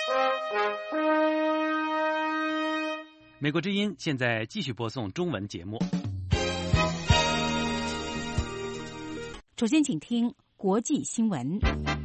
美国之音现在继续播送中文节目。 首先，请听国际新闻。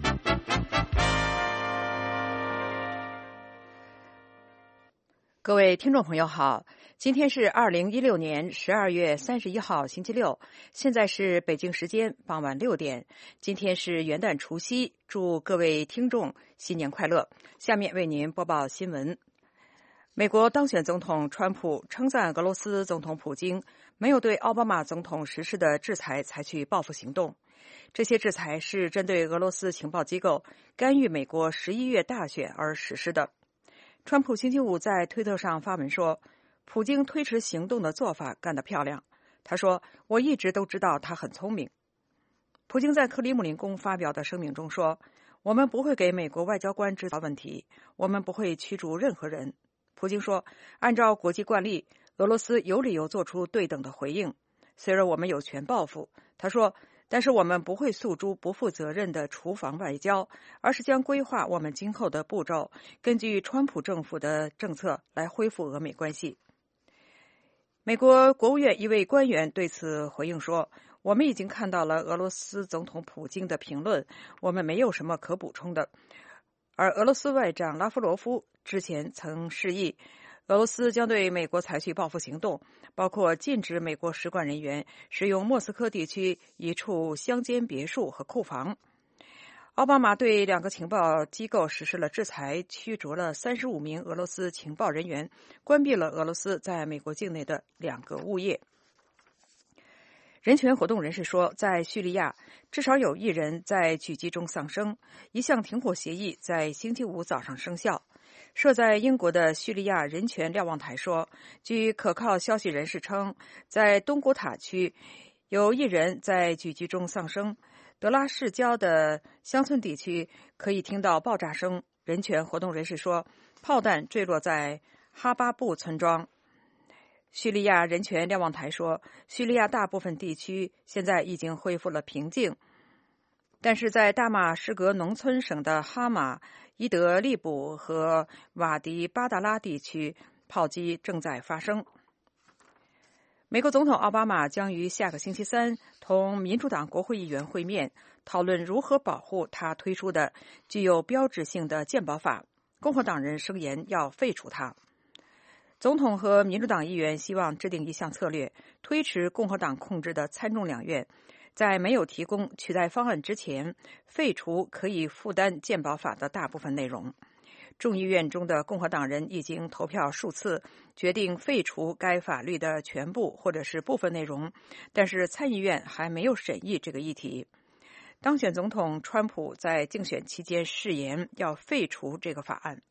各位听众朋友好，今天是2016年12月31号星期六，现在是北京时间傍晚6点。今天是元旦除夕，祝各位听众新年快乐。下面为您播报新闻。美国当选总统川普称赞俄罗斯总统普京没有对奥巴马总统实施的制裁采取报复行动。这些制裁是针对俄罗斯情报机构干预美国11月大选而实施的。川普星期五在推特上发文说，普京推迟行动的做法干得漂亮。他说，我一直都知道他很聪明。普京在克里姆林宫发表的声明中说，我们不会给美国外交官制造问题，我们不会驱逐任何人。普京说，按照国际惯例，俄罗斯有理由做出对等的回应，虽然我们有权报复。他说，但是我们不会诉诸不负责任的厨房外交，而是将规划我们今后的步骤，根据川普政府的政策来恢复俄美关系。美国国务院一位官员对此回应说，我们已经看到了俄罗斯总统普京的评论，我们没有什么可补充的。而俄罗斯外长拉夫罗夫之前曾示意，俄罗斯将对美国采取报复行动，包括禁止美国使馆人员使用莫斯科地区一处乡间别墅和库房。奥巴马对2个情报机构实施了制裁，驱逐了35名俄罗斯情报人员，关闭了俄罗斯在美国境内的2个物业。人权活动人士说，在叙利亚至少有1人在狙击中丧生，一项停火协议在星期五早上生效。设在英国的叙利亚人权瞭望台说，据可靠消息人士称，在东古塔区有1人在狙击中丧生。德拉市郊的乡村地区可以听到爆炸声。人权活动人士说，炮弹坠落在哈巴布村庄。叙利亚人权瞭望台说，叙利亚大部分地区现在已经恢复了平静，但是在大马士革农村省的哈马、伊德利卜和瓦迪巴达拉地区炮击正在发生。美国总统奥巴马将于下个星期三同民主党国会议员会面，讨论如何保护他推出的具有标志性的健保法。共和党人声言要废除它。总统和民主党议员希望制定一项策略，推迟共和党控制的参众两院在没有提供取代方案之前，废除可以负担健保法的大部分内容。众议院中的共和党人已经投票数次，决定废除该法律的全部或者是部分内容，但是参议院还没有审议这个议题。当选总统川普在竞选期间誓言要废除这个法案。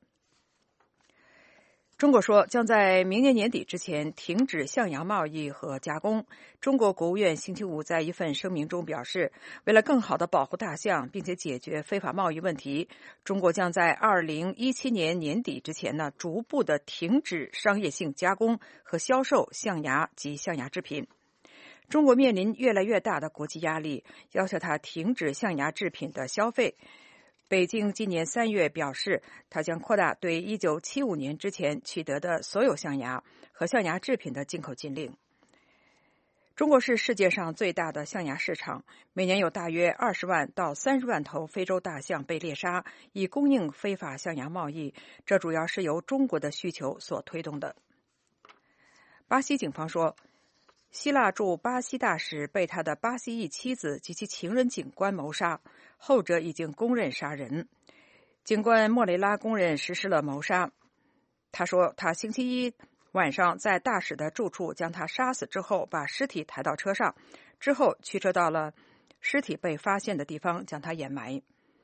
中国说将在明年年底之前停止象牙贸易和加工。中国国务院星期五在一份声明中表示，为了更好地保护大象并且解决非法贸易问题，中国将在2017年年底之前逐步地停止商业性加工和销售象牙及象牙制品。中国面临越来越大的国际压力，要求它停止象牙制品的消费。北京今年3月表示，它将扩大对1975年之前取得的所有象牙和象牙制品的进口禁令。中国是世界上最大的象牙市场，每年有大约20万到30万头非洲大象被猎杀，以供应非法象牙贸易，这主要是由中国的需求所推动的。巴西警方说，希腊驻巴西大使被他的巴西裔妻子及其情人警官谋杀，后者已经供认杀人。警官莫雷拉供认实施了谋杀。他说，他星期一晚上在大使的住处将他杀死之后，把尸体抬到车上，之后驱车到了尸体被发现的地方将他掩埋。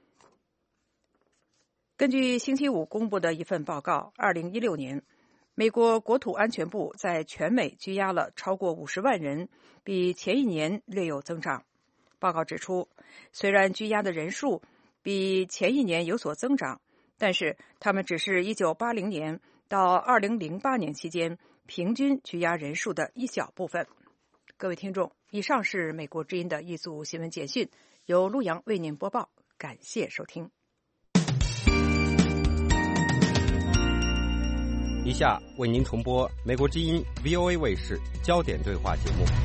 根据星期五公布的一份报告，2016年美国国土安全部在全美拘押了超过50万人，比前一年略有增长。报告指出，虽然拘押的人数比前一年有所增长，但是他们只是1980年到2008年期间平均拘押人数的一小部分。各位听众，以上是美国之音的一组新闻简讯，由陆洋为您播报，感谢收听。 以下为您重播美国之音 VOA 卫视焦点对话节目。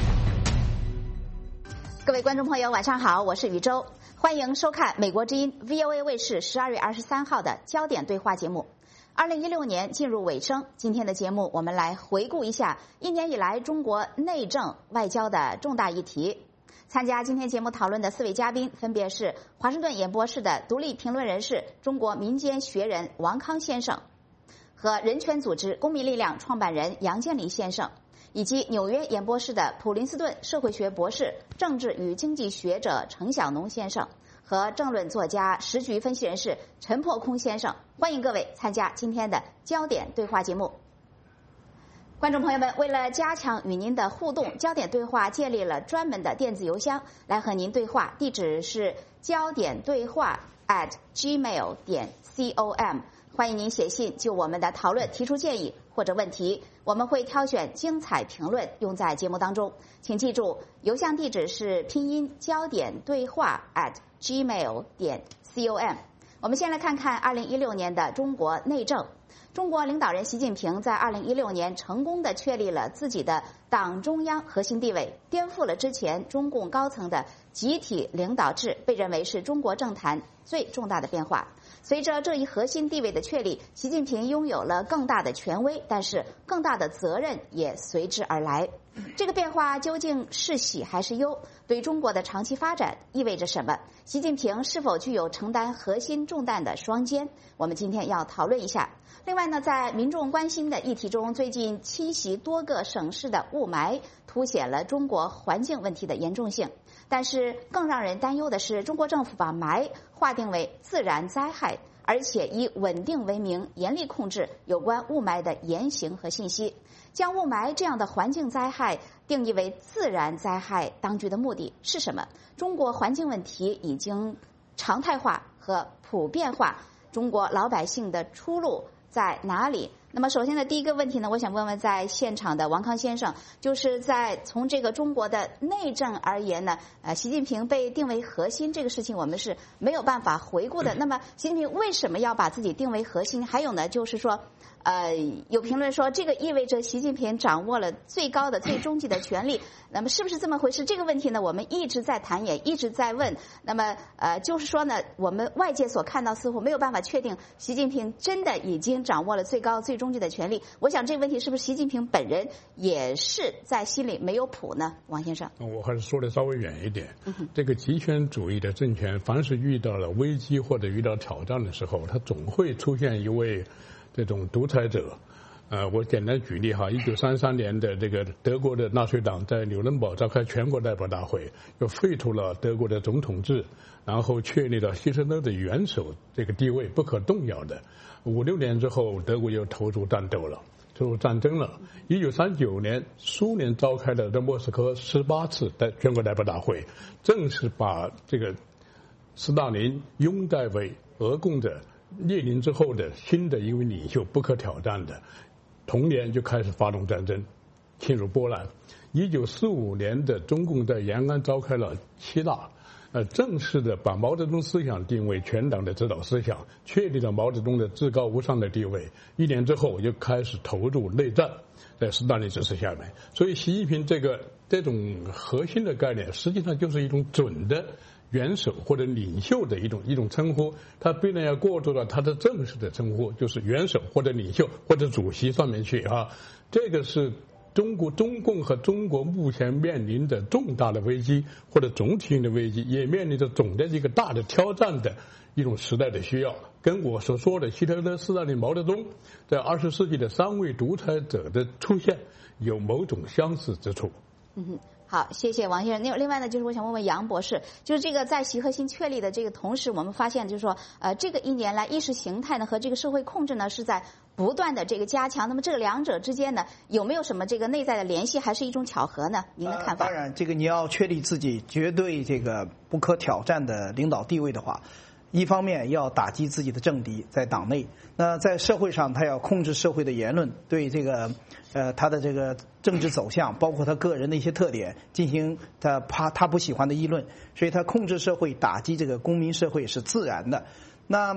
各位观众朋友，晚上好，我是宇宙，欢迎收看美国之音 VOA 卫视12月23号的焦点对话节目。2016年进入尾声，今天的节目我们来回顾一下一年以来中国内政外交的重大议题。参加今天节目讨论的4位嘉宾分别是华盛顿演播室的独立评论人士、中国民间学人王康先生，和人权组织公民力量创办人杨建礼先生，以及纽约演播室的普林斯顿社会学博士、政治与经济学者程晓农先生，和政论作家、时局分析人士陈破空先生。欢迎各位参加今天的焦点对话节目。观众朋友们，为了加强与您的互动，焦点对话建立了专门的电子邮箱来和您对话，地址是焦点对话@gmail.com。欢迎您写信就我们的讨论提出建议或者问题，我们会挑选精彩评论用在节目当中。请记住，邮箱地址是拼音焦点对话@gmail.com。我们先来看看2016年的中国内政。中国领导人习近平在2016年成功地确立了自己的党中央核心地位，颠覆了之前中共高层的集体领导制，被认为是中国政坛最重大的变化。随着这一核心地位的确立，习近平拥有了更大的权威，但是更大的责任也随之而来。这个变化究竟是喜还是忧？对中国的长期发展意味着什么？习近平是否具有承担核心重担的双肩？我们今天要讨论一下。另外呢，在民众关心的议题中，最近侵袭多个省市的雾霾凸显了中国环境问题的严重性。但是更让人担忧的是，中国政府把霾划定为自然灾害，而且以稳定为名，严厉控制有关雾霾的言行和信息。将雾霾这样的环境灾害定义为自然灾害，当局的目的是什么？中国环境问题已经常态化和普遍化，中国老百姓的出路在哪里？那么首先的第一个问题呢，我想问问在现场的王康先生，就是在从这个中国的内政而言呢，习近平被定为核心这个事情我们是没有办法回顾的。那么习近平为什么要把自己定为核心？还有呢，就是说有评论说这个意味着习近平掌握了最高的最终极的权力，那么是不是这么回事？这个问题呢我们一直在谈，也一直在问。那么就是说呢，我们外界所看到似乎没有办法确定习近平真的已经掌握了最高最终极的权力。我想这个问题是不是习近平本人也是在心里没有谱呢？王先生， 我还是说的稍微远一点。这个极权主义的政权凡是遇到了危机或者遇到挑战的时候，它总会出现一位这种独裁者。我简单举例哈，1933年的这个德国的纳粹党在纽伦堡召开全国代表大会，又废除了德国的总统制，然后确立了希特勒的元首这个地位不可动摇的。5、6年之后，德国又投入战争了。1939年，苏联召开了在莫斯科18次的全国代表大会，正是把这个斯大林拥戴为俄共的列宁之后的新的一位领袖，不可挑战的。同年就开始发动战争，侵入波兰。1945年的中共在延安召开了7大，正式的把毛泽东思想定为全党的指导思想，确立了毛泽东的至高无上的地位。1年之后又开始投入内战，在斯大林指示下面。所以习近平这种核心的概念，实际上就是一种准的元首或者领袖的一种称呼，他必然要过渡到他的正式的称呼，就是元首或者领袖或者主席上面去啊。这个是中共和中国目前面临的重大的危机或者总体性的危机，也面临着总的一个大的挑战的一种时代的需要，跟我所说的希特勒、斯大林、毛泽东在20世纪的3位独裁者的出现有某种相似之处。 好，谢谢王先生。另外呢，就是我想问问杨博士，就是这个在习核心确立的这个同时，我们发现就是说，这个1年来意识形态呢和这个社会控制呢是在不断的这个加强。那么这个两者之间呢有没有什么这个内在的联系，还是一种巧合呢？您的看法？ 当然，这个你要确立自己绝对这个不可挑战的领导地位的话，一方面要打击自己的政敌，在党内；那在社会上，他要控制社会的言论，对这个他的这个政治走向，包括他个人的一些特点，进行他不喜欢的议论。所以他控制社会，打击这个公民社会是自然的。那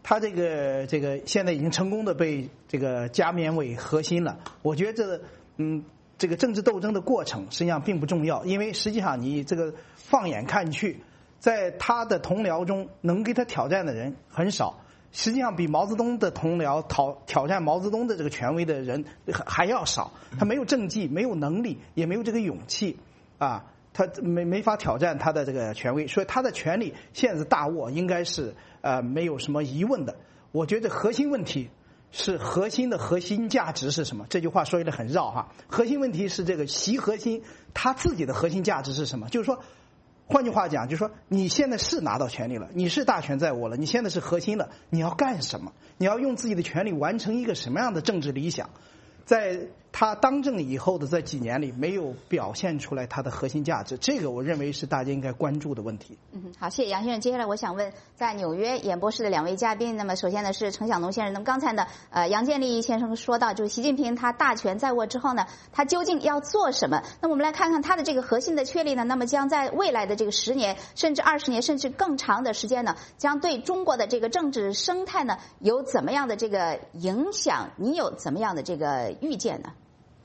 他这个现在已经成功的被这个加冕为核心了。我觉得这个政治斗争的过程实际上并不重要，因为实际上你这个放眼看去，在他的同僚中能给他挑战的人很少。实际上比毛泽东的同僚挑战毛泽东的这个权威的人还要少。他没有政绩，没有能力，也没有这个勇气啊，他没法挑战他的这个权威，所以他的权力现在大握，应该是没有什么疑问的。我觉得核心问题是核心价值是什么？这句话说的很绕哈。核心问题是这个习核心他自己的核心价值是什么？就是说，换句话讲，就是说你现在是拿到权力了，你是大权在握了，你现在是核心了，你要干什么？你要用自己的权力完成一个什么样的政治理想？在他当政以后的这几年里，没有表现出来他的核心价值，这个我认为是大家应该关注的问题。 好，谢谢杨先生。接下来我想问，在纽约演播室的两位嘉宾，那么首先呢是程晓农先生。那么刚才呢，杨建立先生说到，就是习近平他大权在握之后呢，他究竟要做什么？那么我们来看看他的这个核心的确立呢，那么将在未来的这个10年，甚至20年，甚至更长的时间呢，将对中国的这个政治生态呢有怎么样的这个影响？你有怎么样的这个预见呢？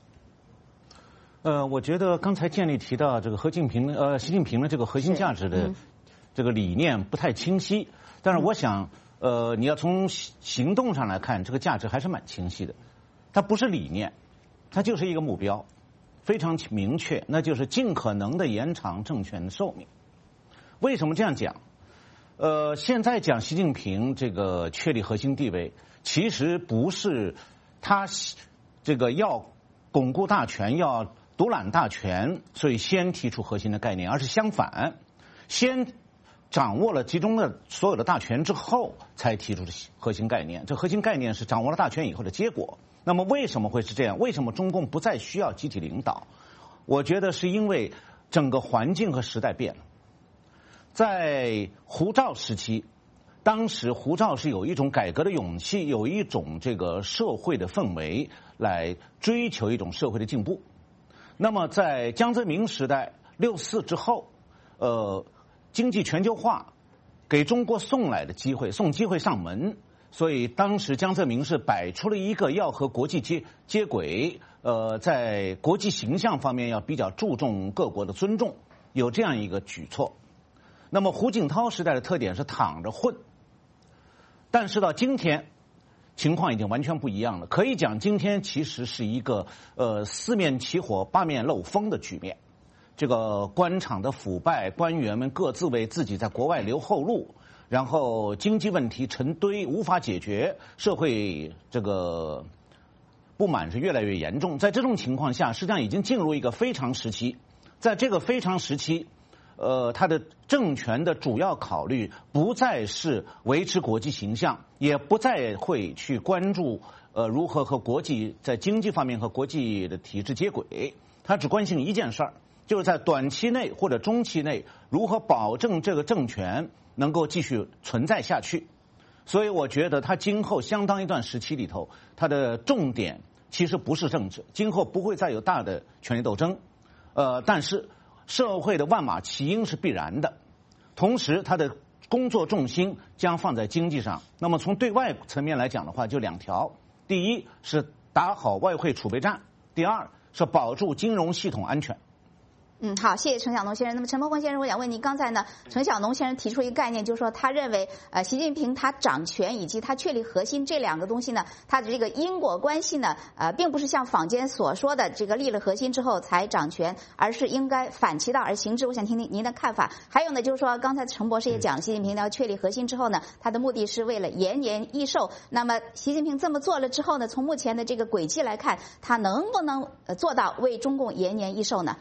我觉得刚才建立提到这个习近平的这个核心价值的这个理念不太清晰，但是我想，你要从行动上来看，这个价值还是蛮清晰的。它不是理念，它就是一个目标，非常明确，那就是尽可能的延长政权的寿命。为什么这样讲？现在讲习近平这个确立核心地位，其实不是他这个要巩固大权，要独揽大权，所以先提出核心的概念，而是相反，先掌握了集中的所有的大权之后，才提出的核心概念。这核心概念是掌握了大权以后的结果。那么为什么会是这样？为什么中共不再需要集体领导？我觉得是因为整个环境和时代变了。在胡赵时期，当时胡赵是有一种改革的勇气，有一种这个社会的氛围来追求一种社会的进步。那么在江泽民时代64之后，经济全球化给中国送机会上门，所以当时江泽民是摆出了一个要和国际接轨，在国际形象方面要比较注重各国的尊重，有这样一个举措。那么胡锦涛时代的特点是躺着混，但是到今天情况已经完全不一样了。可以讲今天其实是一个四面起火八面漏风的局面。这个官场的腐败，官员们各自为自己在国外留后路，然后经济问题成堆无法解决，社会这个不满是越来越严重。在这种情况下，实际上已经进入一个非常时期。在这个非常时期，他的政权的主要考虑不再是维持国际形象，也不再会去关注如何和国际在经济方面和国际的体制接轨，他只关心一件事儿，就是在短期内或者中期内如何保证这个政权能够继续存在下去。所以我觉得他今后相当一段时期里头，他的重点其实不是政治，今后不会再有大的权力斗争，但是社会的万马齐喑是必然的，同时他的工作重心将放在经济上。那么从对外层面来讲的话，就两条：第一是打好外汇储备战，第二是保住金融系统安全。 好，谢谢程晓农先生。那么陈伯宏先生，我想问您，刚才呢，程晓农先生提出一个概念，就是说他认为，习近平他掌权以及他确立核心这两个东西呢，他的这个因果关系呢，并不是像坊间所说的这个立了核心之后才掌权，而是应该反其道而行之。我想听听您的看法。还有呢，就是说刚才程博士也讲，习近平要确立核心之后呢，他的目的是为了延年益寿。那么习近平这么做了之后呢，从目前的这个轨迹来看，他能不能做到为中共延年益寿呢？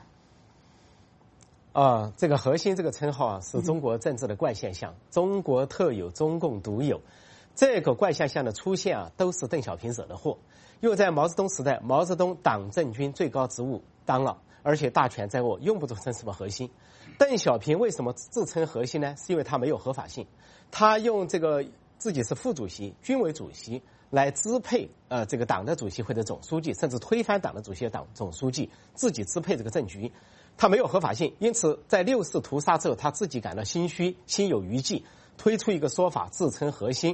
这个核心这个称号是中国政治的怪现象，中国特有，中共独有。这个怪现象的出现都是邓小平惹的祸。又在毛泽东时代，毛泽东党政军最高职务当了，而且大权在握，用不着称什么核心。邓小平为什么自称核心呢？是因为他没有合法性，他用这个自己是副主席、军委主席来支配这个党的主席或者总书记，甚至推翻党的主席和党总书记，自己支配这个政局。他没有合法性，因此在64屠杀之后，他自己感到心虚，心有余悸，推出一个说法，自称核心，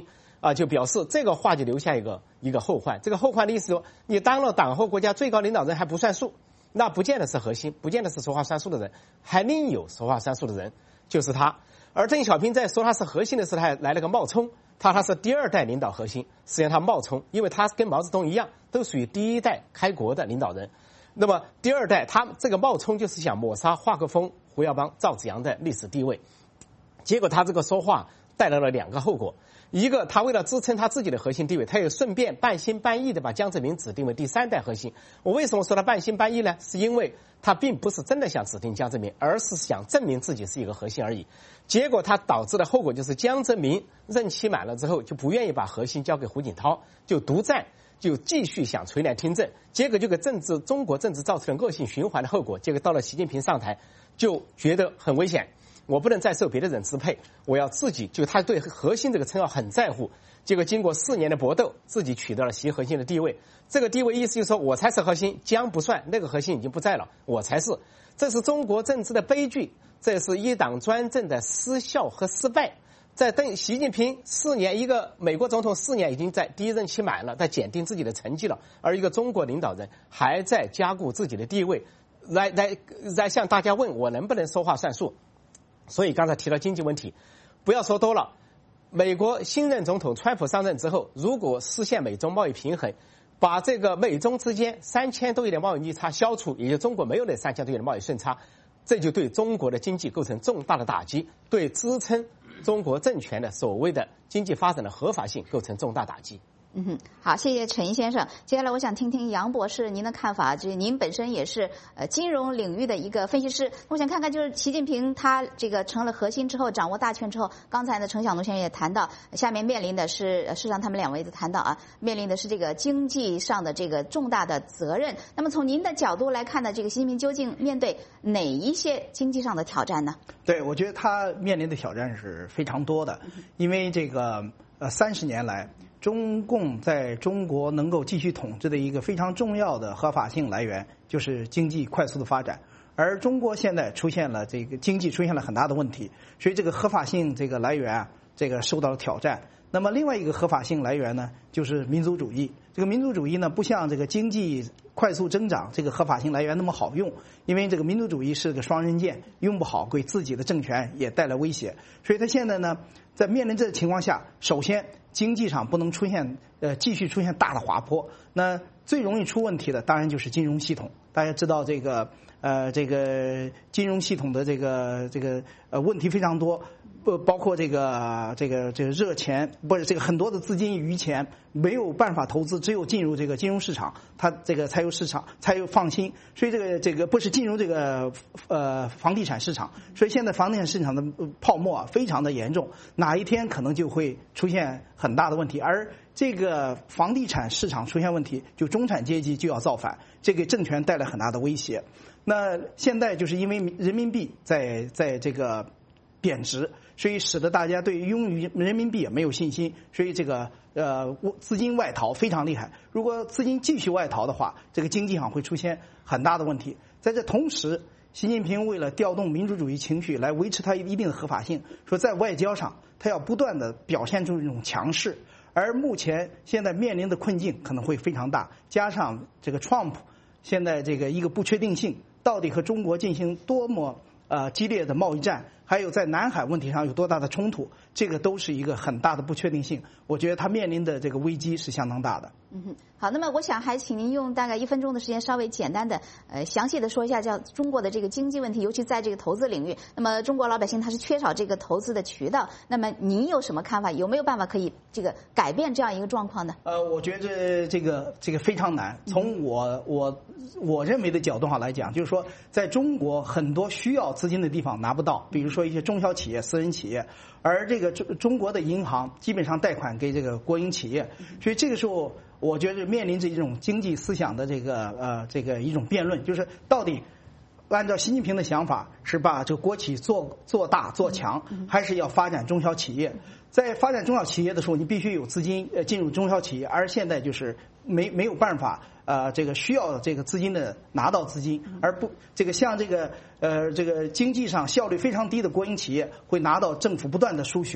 就表示这个话就留下一个后患。这个后患的意思说，你当了党和国家最高领导人还不算数，那不见得是核心，不见得是说话算数的人，还另有说话算数的人，就是他。而邓小平在说他是核心的时候，他还来了个冒充，他是第二代领导核心，实际上他冒充，因为他跟毛泽东一样，都属于第一代开国的领导人。那么第二代，他这个冒充就是想抹杀华国锋、胡耀邦、赵紫阳的历史地位。结果他这个说话带来了2个后果，一个他为了支撑他自己的核心地位，他也顺便半心半意的把江泽民指定为第3代核心。我为什么说他半心半意呢？是因为他并不是真的想指定江泽民，而是想证明自己是一个核心而已。结果他导致的后果就是江泽民任期满了之后就不愿意把核心交给胡锦涛，就独占，就继续想垂帘听政，结果就给中国政治造成了恶性循环的后果。结果到了习近平上台，就觉得很危险，我不能再受别的人支配，我要自己，就他对核心这个称号很在乎。结果经过4年的搏斗，自己取得了习核心的地位。这个地位意思就是说，我才是核心，江不算，那个核心已经不在了，我才是。这是中国政治的悲剧，这是一党专政的失效和失败。在习近平4年，一个美国总统4年已经在第1任期满了，在检定自己的成绩了，而一个中国领导人还在加固自己的地位，来向大家问我能不能说话算数。所以刚才提到经济问题，不要说多了。美国新任总统川普上任之后，如果实现美中贸易平衡，把这个美中之间3000多亿的贸易逆差消除，也就中国没有那3000多亿的贸易顺差，这就对中国的经济构成重大的打击，对支撑中国政权的所谓的经济发展的合法性构成重大打击。 好，谢谢陈先生。接下来我想听听杨博士您的看法，就是您本身也是金融领域的一个分析师，我想看看就是习近平他这个成了核心之后，掌握大权之后，刚才呢陈晓东先生也谈到，下面面临的是，事实上他们2位都谈到啊，面临的是这个经济上的这个重大的责任。那么从您的角度来看呢，这个习近平究竟面对哪一些经济上的挑战呢？ 对，我觉得他面临的挑战是非常多的，因为这个30年来，中共在中国能够继续统治的一个非常重要的合法性来源就是经济快速的发展，而中国现在出现了这个经济出现了很大的问题，所以这个合法性这个来源啊，这个受到了挑战。那么另外一个合法性来源呢，就是民族主义。这个民族主义呢，不像这个经济快速增长这个合法性来源那么好用，因为这个民族主义是个双刃剑，用不好给自己的政权也带来威胁。所以他现在呢，在面临这个情况下，首先经济上不能出现继续出现大的滑坡。那最容易出问题的当然就是金融系统。大家知道这个金融系统的这个问题非常多。包括这个热钱，不是这个很多的资金余钱没有办法投资，只有进入这个金融市场，它这个才有市场，才有放心。所以这个不是进入这个房地产市场，所以现在房地产市场的泡沫啊非常的严重，哪一天可能就会出现很大的问题。而这个房地产市场出现问题，就中产阶级就要造反，这给政权带来很大的威胁。那现在就是因为人民币在这个贬值，所以使得大家对用于人民币也没有信心，所以这个资金外逃非常厉害。如果资金继续外逃的话，这个经济上会出现很大的问题。在这同时，习近平为了调动民主主义情绪来维持他一定的合法性，说在外交上他要不断的表现出一种强势，而目前现在面临的困境可能会非常大，加上这个 Trump 现在这个一个不确定性，到底和中国进行多么激烈的贸易战，还有在南海问题上有多大的冲突，这个都是一个很大的不确定性。我觉得他面临的这个危机是相当大的。 好，那么我想还请您用大概1分钟的时间，稍微简单的详细的说一下，叫中国的这个经济问题，尤其在这个投资领域。那么中国老百姓他是缺少这个投资的渠道，那么您有什么看法？有没有办法可以这个改变这样一个状况呢？ 我觉得这个非常难。从我认为的角度上来讲，就是说在中国很多需要资金的地方拿不到，比如说一些中小企业、私人企业，而这个中国的银行基本上贷款给这个国营企业，所以这个时候我觉得面临着一种经济思想的这个一种辩论，就是到底按照习近平的想法是把这个国企做大做强，还是要发展中小企业？在发展中小企业的时候，你必须有资金进入中小企业，而现在就是没有办法这个需要这个资金的拿到资金，而不这个像这个经济上效率非常低的国营企业会拿到政府不断的输血。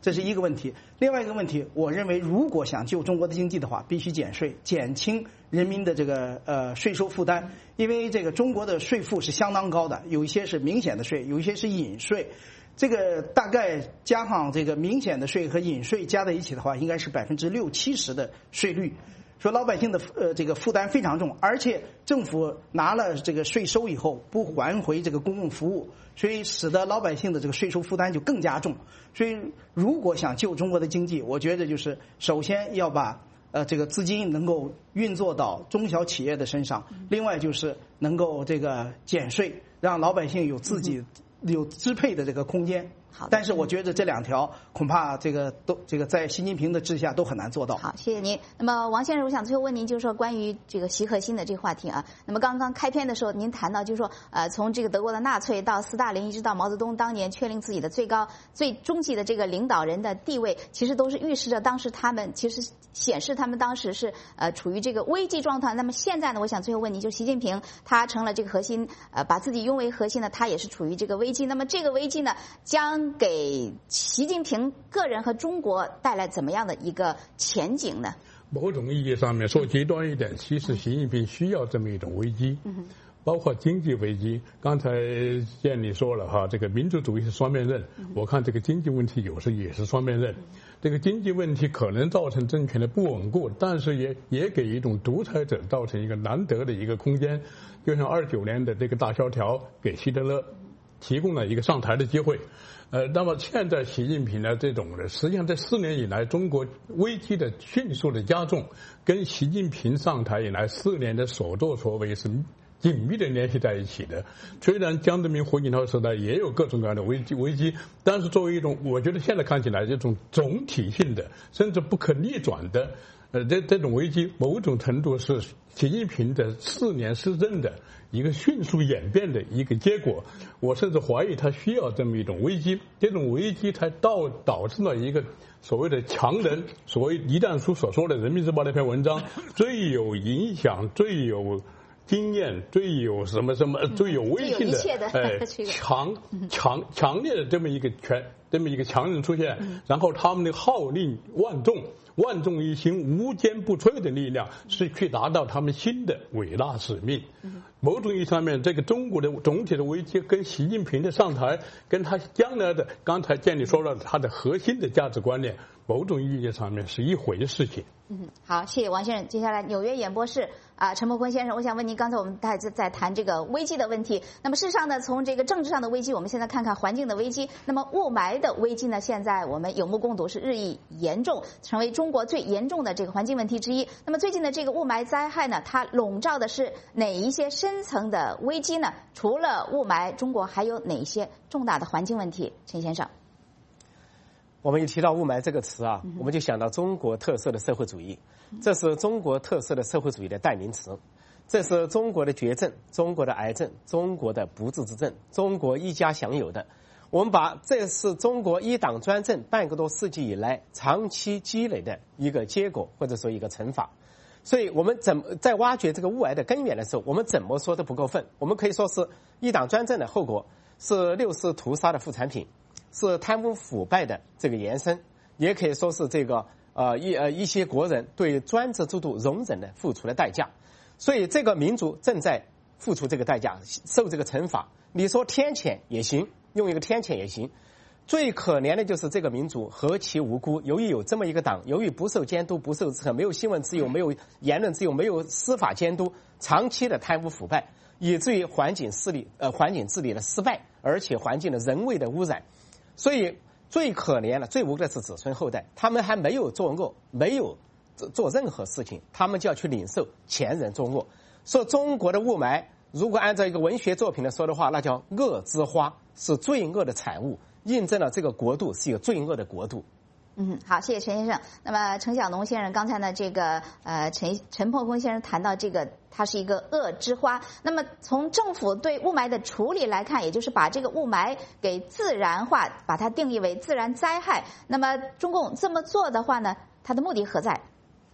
这是一个问题。另外一个问题，我认为如果想救中国的经济的话，必须减税，减轻人民的这个税收负担。因为这个中国的税负是相当高的，有一些是明显的税，有一些是隐税。这个大概加上这个明显的税和隐税加在一起的话，应该是60%-70%的税率。说老百姓的这个负担非常重，而且政府拿了这个税收以后不还回这个公共服务，所以使得老百姓的这个税收负担就更加重。所以如果想救中国的经济，我觉得就是首先要把这个资金能够运作到中小企业的身上，另外就是能够这个减税，让老百姓有自己有支配的这个空间。但是我觉得这两条恐怕这个在习近平的治下都很难做到。 好，谢谢您。那么王先生，我想最后问您，就是说关于这个习核心的这个话题啊。那么刚刚开篇的时候，您谈到就是说，从这个德国的纳粹到斯大林，一直到毛泽东当年确立自己的最终极的这个领导人的地位，其实都是预示着当时他们其实显示他们当时是处于这个危机状态。那么现在呢，我想最后问您，就习近平他成了这个核心，把自己拥为核心呢，他也是处于这个危机。那么这个危机呢，将给习近平个人和中国带来怎么样的一个前景呢？ 某种意义上面说极端一点，其实习近平需要这么一种危机，包括经济危机。刚才见你说了哈，这个民主主义是双面刃，我看这个经济问题有时也是双面刃。这个经济问题可能造成政权的不稳固，但是也给一种独裁者造成一个难得的一个空间。就像29年的这个大萧条给希特勒提供了一个上台的机会。那么现在习近平呢，这种的实际上这4年以来，中国危机的迅速的加重，跟习近平上台以来4年的所作所为是紧密的联系在一起的。虽然江泽民、胡锦涛时代也有各种各样的危机，但是作为一种，我觉得现在看起来这种总体性的，甚至不可逆转的，这种危机，某种程度是习近平的4年施政的一个迅速演变的一个结果。我甚至怀疑他需要这么一种危机，这种危机才导致了一个所谓的强人，所谓一战书所说的《人民日报》那篇文章，最有影响、最有经验、最有什么最有威信的强烈的这么一个强人出现，然后他们的号令万众一心、无坚不摧的力量，是去达到他们新的伟大使命。某种意义上面，这个中国的总体的危机跟习近平的上台，跟他将来的刚才见你说了他的核心的价值观念，某种意义上面是一回事情。 好，谢谢王先生。接下来纽约演播室陈伯坤先生，我想问您，刚才我们在谈这个危机的问题。那么事实上呢，从这个政治上的危机，我们现在看看环境的危机。那么雾霾的危机呢，现在我们有目共睹，是日益严重，成为中国最严重的这个环境问题之一。那么最近的这个雾霾灾害呢，它笼罩的是哪一些深层的危机呢？除了雾霾，中国还有哪些重大的环境问题？陈先生。 我们一提到雾霾这个词啊，我们就想到中国特色的社会主义，这是中国特色的社会主义的代名词，这是中国的绝症、中国的癌症、中国的不治之症、中国一家享有的。我们把这是中国一党专政半个多世纪以来长期积累的一个结果，或者说一个惩罚。所以我们在挖掘这个雾霾的根源的时候，我们怎么说都不够分。我们可以说是一党专政的后果，是六四屠杀的副产品，是贪污腐败的这个延伸，也可以说是这个一些国人对专制制度容忍的付出的代价。所以这个民族正在付出这个代价，受这个惩罚。你说天谴也行，用一个天谴也行。最可怜的就是这个民族何其无辜，由于有这么一个党，由于不受监督、不受制衡，没有新闻自由、没有言论自由、没有司法监督，长期的贪污腐败，以至于环境治理的失败，而且环境的人为的污染。所以最可怜的、最无辜的是子孙后代，他们还没有作恶，没有做任何事情，他们就要去领受前人作恶。说中国的雾霾，如果按照一个文学作品来说的话，那叫恶之花，是罪恶的产物，印证了这个国度是一个罪恶的国度。 好，谢谢陈先生。那么陈晓农先生刚才呢，这个陈伯坤先生谈到这个，它是一个恶之花。那么从政府对雾霾的处理来看，也就是把这个雾霾给自然化，把它定义为自然灾害。那么中共这么做的话呢，它的目的何在？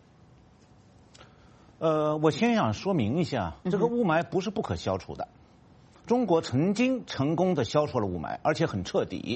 我先想说明一下，这个雾霾不是不可消除的。中国曾经成功的消除了雾霾，而且很彻底。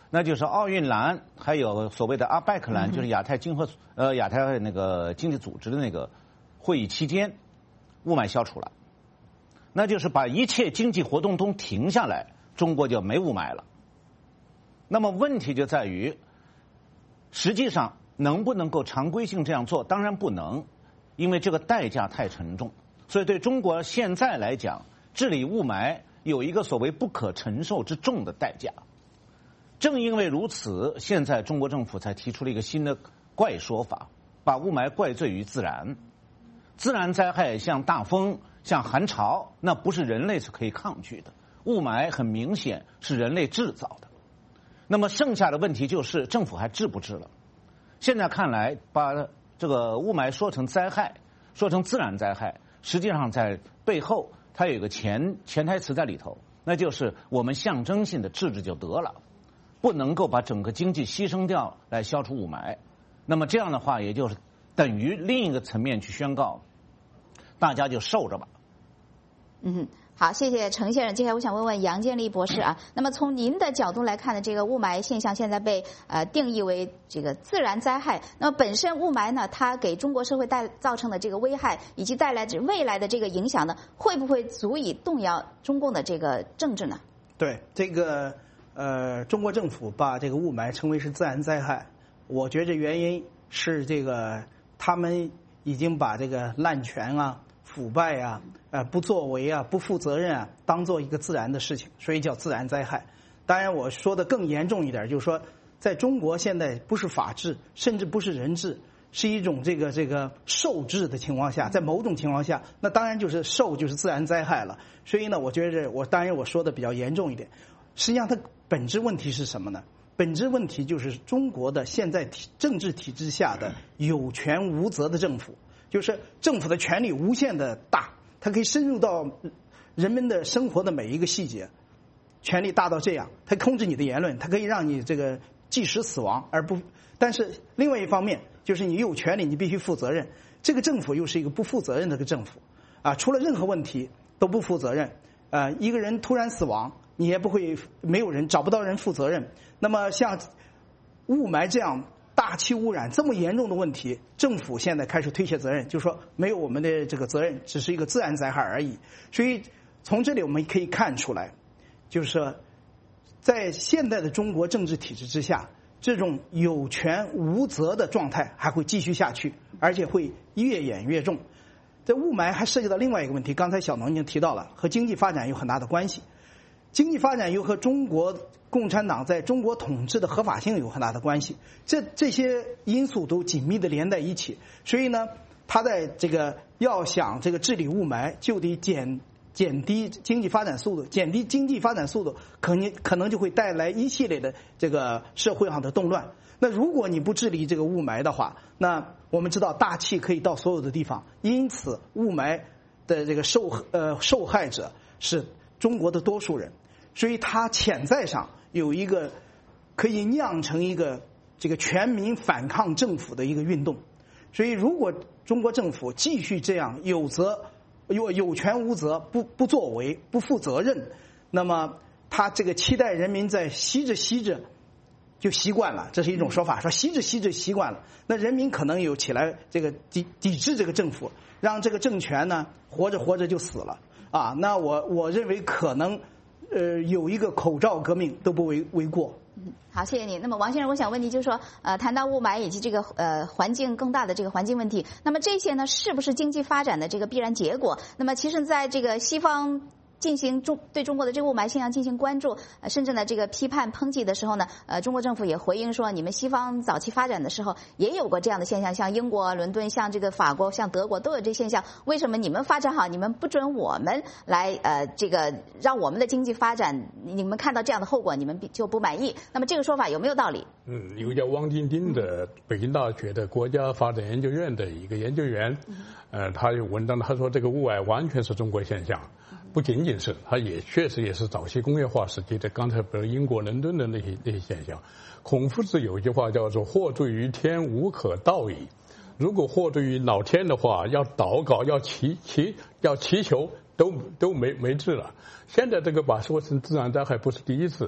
那就是奥运蓝，还有所谓的阿贝克蓝，就是亚太经那个经济组织的那个会议期间，雾霾消除了，那就是把一切经济活动都停下来，中国就没雾霾了。那么问题就在于，实际上能不能够常规性这样做？当然不能，因为这个代价太沉重。所以对中国现在来讲，治理雾霾有一个所谓不可承受之重的代价。正因为如此，现在中国政府才提出了一个新的怪说法，把雾霾怪罪于自然。自然灾害像大风、像寒潮，那不是人类是可以抗拒的。雾霾很明显是人类制造的。那么剩下的问题就是政府还治不治了？现在看来，把这个雾霾说成灾害，说成自然灾害，实际上在背后它有一个潜台词在里头，那就是我们象征性的治就得了。不能够把整个经济牺牲掉来消除雾霾，那么这样的话，也就是等于另一个层面去宣告，大家就受着吧。 好，谢谢程先生。接下来我想问问杨建立博士啊，那么从您的角度来看呢，这个雾霾现象现在被定义为这个自然灾害。那么本身雾霾呢，它给中国社会造成的这个危害，以及带来未来的这个影响呢，会不会足以动摇中共的这个政治呢？ 对这个。中国政府把这个雾霾称为是自然灾害，我觉着原因是这个他们已经把这个滥权啊、腐败啊、不作为啊、不负责任啊，当做一个自然的事情，所以叫自然灾害。当然，我说的更严重一点，就是说，在中国现在不是法治，甚至不是人治，是一种这个兽治的情况下，在某种情况下，那当然就是兽就是自然灾害了。所以呢，我觉着当然我说的比较严重一点。实际上，它本质问题是什么呢？本质问题就是中国的现在政治体制下的有权无责的政府，就是政府的权力无限的大，它可以深入到人们的生活的每一个细节，权力大到这样，它控制你的言论，它可以让你这个即时死亡，但是另外一方面就是你有权利，你必须负责任。这个政府又是一个不负责任的一个政府啊，出了任何问题都不负责任。一个人突然死亡，你也不会没有人找不到人负责任。那么像雾霾这样大气污染这么严重的问题，政府现在开始推卸责任，就说没有我们的这个责任，只是一个自然灾害而已。所以从这里我们可以看出来，就是说在现在的中国政治体制之下，这种有权无责的状态还会继续下去，而且会越演越重。这雾霾还涉及到另外一个问题，刚才小农已经提到了，和经济发展有很大的关系。经济发展又和中国共产党在中国统治的合法性有很大的关系，这些因素都紧密的连在一起。所以呢，他在这个要想这个治理雾霾，就得减低经济发展速度，减低经济发展速度，可能就会带来一系列的这个社会上的动乱。那如果你不治理这个雾霾的话，那我们知道大气可以到所有的地方，因此雾霾的这个受害者是中国的多数人，所以它潜在上有一个可以酿成一个这个全民反抗政府的一个运动。所以如果中国政府继续这样有权无责，不作为，不负责任，那么他这个期待人民在吸着就习惯了，这是一种说法，说吸着习惯了，那人民可能有起来这个抵制这个政府，让这个政权呢活着就死了啊。那我认为可能有一个口罩革命都不为过。 好，谢谢你。那么王先生，我想问你，就是说谈到雾霾以及这个环境更大的这个环境问题，那么这些呢是不是经济发展的这个必然结果？那么其实在这个西方进行对中国的这个雾霾现象进行关注，甚至呢这个批判抨击的时候呢，中国政府也回应说，你们西方早期发展的时候也有过这样的现象，像英国伦敦、像这个法国、像德国都有这现象，为什么你们发展好，你们不准我们来这个让我们的经济发展，你们看到这样的后果，你们就不满意？那么这个说法有没有道理？ 有个叫汪丁丁的北京大学的国家发展研究院的一个研究员，他有文章，他说这个雾霾完全是中国现象。不仅仅是，它也确实也是早期工业化时期的，刚才比如英国伦敦的那些现象。孔夫子有一句话叫做"祸罪于天，无可道矣"。如果祸罪于老天的话，要祷告，要祈求，都没治了。现在这个把说成自然灾害不是第一次，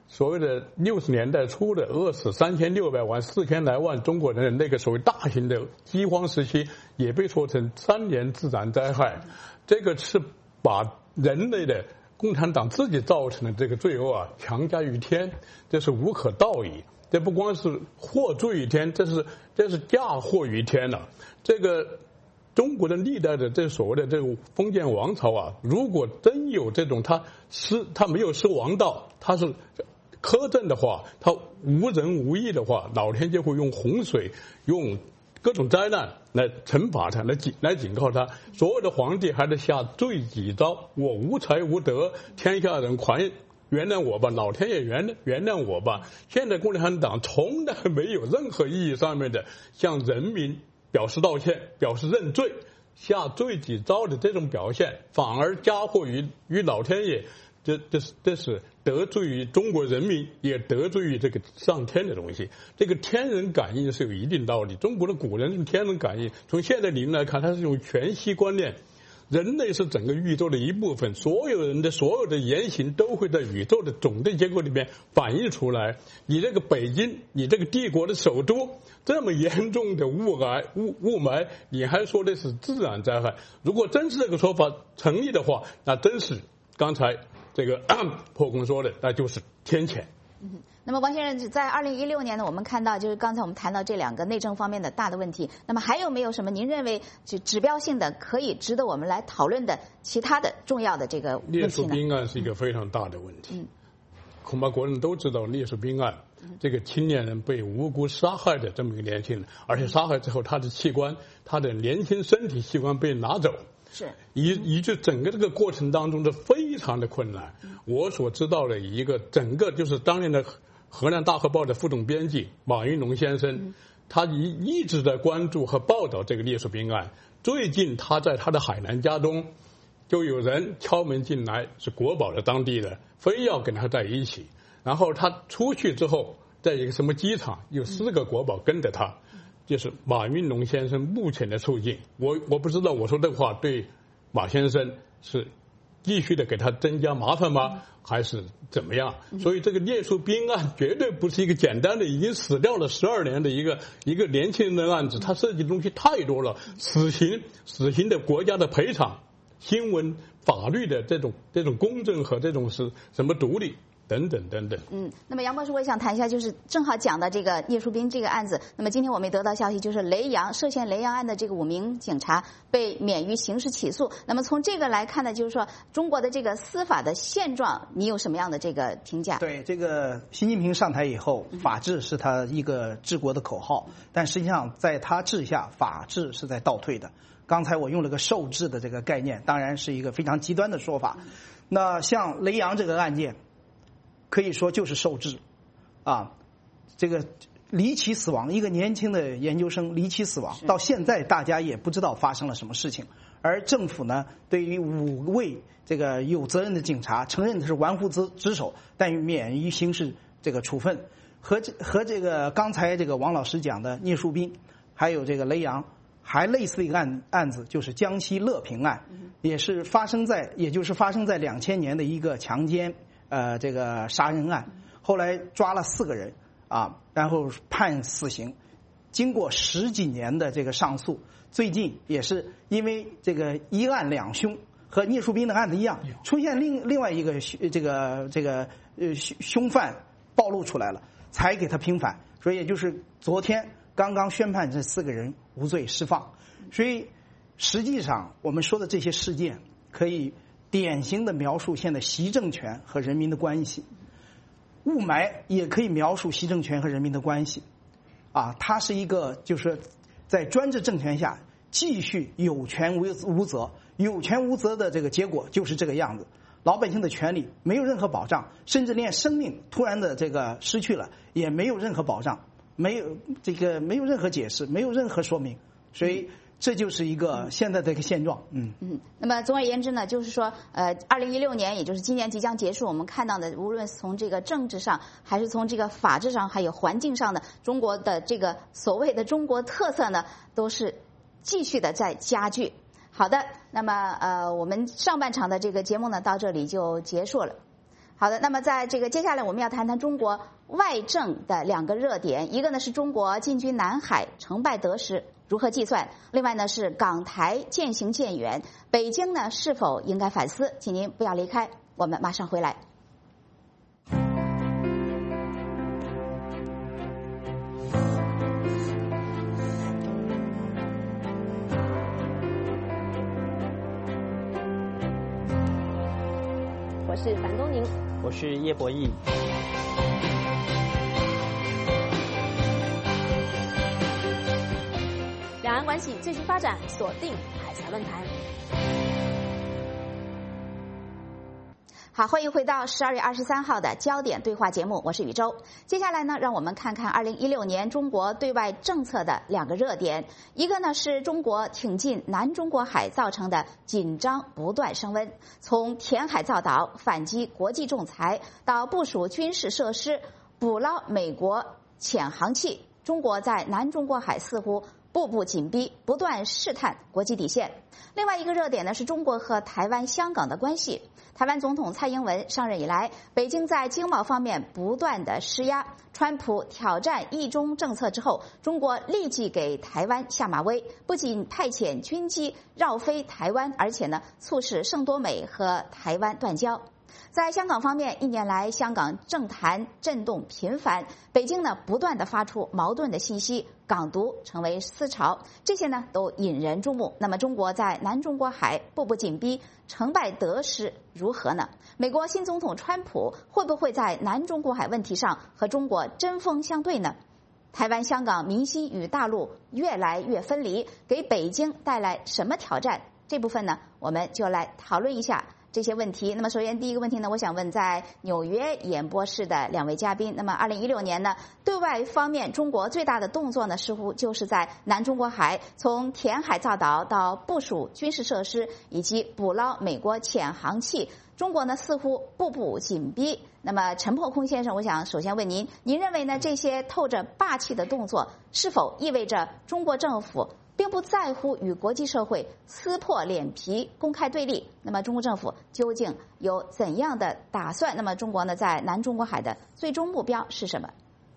所谓的60年代初的饿死3600万、4000来万中国人那个所谓大型的饥荒时期，也被说成3年自然灾害。这个是把人类的共产党自己造成的这个罪恶啊强加于天，这是无可道矣。这不光是祸罪于天，这是嫁祸于天了。这个中国的历代的这所谓的这种封建王朝啊，如果真有这种他没有失王道，他是苛政的话，他无仁无义的话，老天就会用洪水，用各种灾难来惩罚他，来警告他。所有的皇帝还得下罪己诏：我无才无德，天下人快原谅我吧，老天爷原谅我吧。现在共产党从来没有任何意义上面的向人民表示道歉、表示认罪、下罪己诏的这种表现，反而加祸于老天爷。这是得罪于中国人民，也得罪于这个上天的东西。这个天人感应是有一定道理。中国的古人用天人感应，从现代理论来看，它是一种全息观念。人类是整个宇宙的一部分，所有人的所有的言行都会在宇宙的总的结构里面反映出来。你这个北京，你这个帝国的首都，这么严重的雾霾，你还说的是自然灾害？如果真是这个说法成立的话，那真是刚才这个破空说的，那就是天谴。 那么王先生，在2016年呢，我们看到就是刚才我们谈到这2个内政方面的大的问题，那么还有没有什么您认为就指标性的可以值得我们来讨论的其他的重要的这个问题呢？ 烈士兵案是一个非常大的问题。恐怕国人都知道烈士兵案，这个青年人被无辜杀害的这么一个年轻人，而且杀害之后他的器官，他的年轻身体器官被拿走。 是以致整个这个过程当中是非常的困难。我所知道的一个整个就是当年的河南大河报的副总编辑马云龙先生，他一直在关注和报道这个烈士兵案。最近他在他的海南家中，就有人敲门进来，是国保的当地的，非要跟他在一起。然后他出去之后，在一个什么机场，有4个国保跟着他。就是马云龙先生目前的处境，我不知道我说这话对马先生是继续的给他增加麻烦吗，还是怎么样？所以这个烈士兵案绝对不是一个简单的已经死掉了12年的一个年轻人的案子，它涉及的东西太多了，死刑的国家的赔偿、新闻法律的这种公正和这种是什么独立。等等等等。 那么杨博士，我也想谈一下，就是正好讲的这个聂树斌这个案子。那么今天我们也得到消息，就是涉嫌雷洋案的这个5名警察被免于刑事起诉。那么从这个来看呢，就是说中国的这个司法的现状，你有什么样的这个评价？ 对，这个习近平上台以后，法治是他一个治国的口号，但实际上在他治下，法治是在倒退的。刚才我用了个受制的这个概念，当然是一个非常极端的说法。那像雷洋这个案件，可以说就是受制，这个离奇死亡，一个年轻的研究生离奇死亡，到现在大家也不知道发生了什么事情。而政府呢，对于5位这个有责任的警察，承认他是玩忽职守，但免于刑事这个处分。和这个刚才这个王老师讲的聂树斌，还有这个雷洋，还类似的一个案子，就是江西乐平案，也就是发生在2000年的一个强奸这个杀人案，后来抓了4个人然后判死刑，经过10几年的这个上诉，最近也是因为这个一案两凶，和聂树斌的案子一样，出现另外一个凶犯暴露出来了，才给他平反。所以也就是昨天刚刚宣判这4个人无罪释放。所以实际上我们说的这些事件，可以典型的描述现在习政权和人民的关系。雾霾也可以描述习政权和人民的关系它是一个就是在专制政权下继续有权无责，有权无责的这个结果就是这个样子。老百姓的权利没有任何保障，甚至连生命突然的这个失去了也没有任何保障，没有任何解释，没有任何说明。所以这就是一个现在的一个现状。 那么总而言之呢，就是说2016年，也就是今年即将结束，我们看到的无论从这个政治上，还是从这个法治上，还有环境上的中国的这个所谓的中国特色呢，都是继续的在加剧。好的，那么我们上半场的这个节目呢到这里就结束了。 好的，那么在这个接下来我们要谈谈中国外政的2个热点，一个呢是中国进军南海成败得失如何计算，另外呢是港台渐行渐远，北京呢是否应该反思？请您不要离开，我们马上回来。 我是樊东宁， 我是叶博弈。 两岸关系最新发展，锁定海峡论坛。 好，欢迎回到12月23号的焦点对话节目，我是宇宙。接下来呢，让我们看看2016年中国对外政策的2个热点，一个呢是中国挺进南中国海造成的紧张不断升温，从填海造岛、反击国际仲裁到部署军事设施、捕捞美国潜航器，中国在南中国海似乎步步紧逼，不断试探国际底线。另外一个热点呢是中国和台湾、香港的关系。台湾总统蔡英文上任以来，北京在经贸方面不断的施压，川普挑战一中政策之后，中国立即给台湾下马威，不仅派遣军机绕飞台湾，而且呢促使圣多美和台湾断交。在香港方面，1年来香港政坛震动频繁，北京呢不断的发出矛盾的信息，港独成为思潮，这些呢都引人注目。那么中国在南中国海步步紧逼，成败得失如何呢？美国新总统川普会不会在南中国海问题上和中国针锋相对呢？台湾、香港民心与大陆越来越分离，给北京带来什么挑战？这部分呢，我们就来讨论一下这些问题。那么首先第一个问题呢，我想问在纽约演播室的2位嘉宾。那么2016年呢，对外方面中国最大的动作呢，似乎就是在南中国海，从填海造岛到部署军事设施以及捕捞美国潜航器，中国呢似乎步步紧逼。那么陈破空先生，我想首先问您，您认为呢这些透着霸气的动作，是否意味着中国政府并不在乎与国际社会撕破脸皮、公开对立？那么中国政府究竟有怎样的打算？那么中国呢，在南中国海的最终目标是什么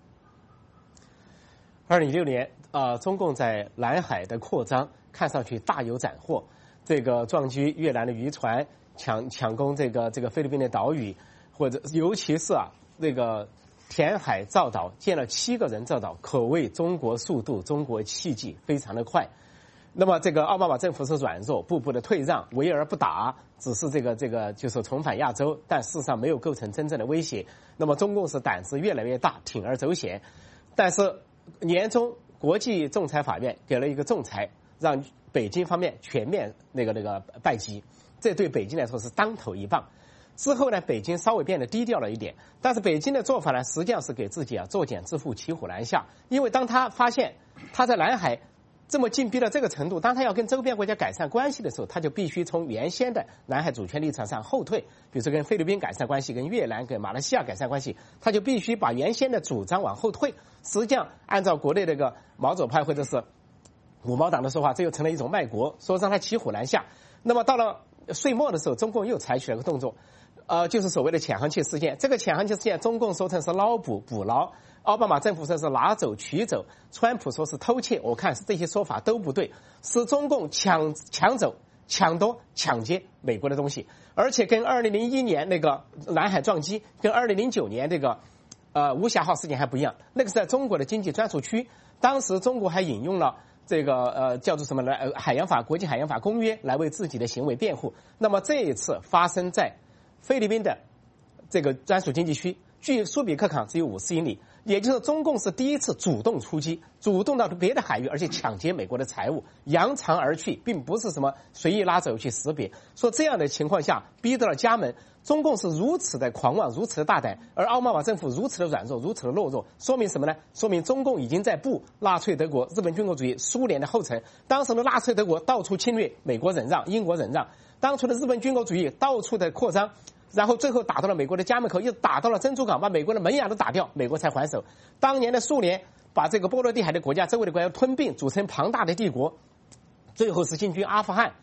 ？2016年，中共在南海的扩张看上去大有斩获，这个撞击越南的渔船，抢攻这个菲律宾的岛屿，或者尤其是那个填海造岛，建了7个人造岛，可谓中国速度、中国奇迹，非常的快。那么这个奥巴马政府是软弱，步步的退让，围而不打，只是这个就是重返亚洲，但事实上没有构成真正的威胁。那么中共是胆子越来越大，铤而走险。但是年中国际仲裁法院给了一个仲裁，让北京方面全面那个败绩，这对北京来说是当头一棒。之后呢，北京稍微变得低调了一点，但是北京的做法呢，实际上是给自己作茧自缚、骑虎难下。因为当他发现他在南海这么紧逼到这个程度，当他要跟周边国家改善关系的时候，他就必须从原先的南海主权立场上后退。比如说跟菲律宾改善关系、跟越南、跟马来西亚改善关系，他就必须把原先的主张往后退。实际上，按照国内这个毛左派或者是五毛党的说法，这又成了一种卖国，说让他骑虎难下。那么到了岁末的时候，中共又采取了个动作。就是所谓的潜航器事件。这个潜航器事件，中共说成是捞捕、捕捞，奥巴马政府说是拿走、取走，川普说是偷窃。我看是这些说法都不对，是中共抢走、抢夺、抢劫美国的东西，而且跟2001年那个南海撞击，跟2009年这个无暇号事件还不一样。那个是在中国的经济专属区，当时中国还引用了这个叫做什么呢？海洋法、国际海洋法公约来为自己的行为辩护。那么这一次发生在菲律宾的这个专属经济区，距苏比克港只有50英里，也就是中共是第一次主动出击，主动到别的海域，而且抢劫美国的财物，扬长而去，并不是什么随意拉走去识别。说这样的情况下逼到了家门，中共是如此的狂妄，如此的大胆，而奥巴马政府如此的软弱，如此的懦弱，说明什么呢？说明中共已经在步纳粹德国、日本军国主义、苏联的后尘。当时的纳粹德国到处侵略，美国忍让，英国忍让；当初的日本军国主义到处的扩张，然后最后打到了美国的家门口，又打到了珍珠港，把美国的门牙都打掉，美国才还手。当年的苏联把这个波罗的海的国家周围的国家吞并，组成庞大的帝国，最后是进军阿富汗。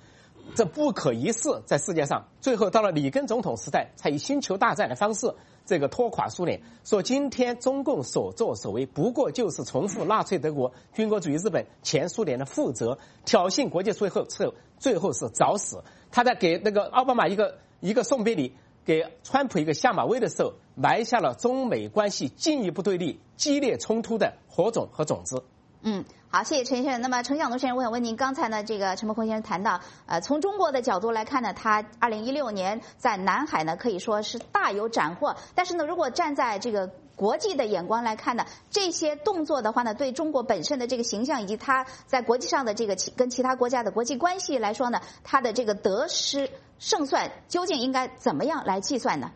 这不可一世，在世界上，最后到了里根总统时代，才以星球大战的方式这个拖垮苏联。说今天中共所作所为，不过就是重复纳粹德国、军国主义日本、前苏联的覆辙，挑衅国际最后是找死。他在给那个奥巴马一个送别礼，给川普一个下马威的时候，埋下了中美关系进一步对立、激烈冲突的火种和种子。 好，谢谢陈先生。那么陈晓东先生，我想问您，刚才呢，这个陈伯空先生谈到，从中国的角度来看呢，他2016年在南海呢可以说是大有斩获。但是呢，如果站在这个国际的眼光来看呢，这些动作的话呢，对中国本身的这个形象以及他在国际上的这个跟其他国家的国际关系来说呢，他的这个得失胜算究竟应该怎么样来计算呢？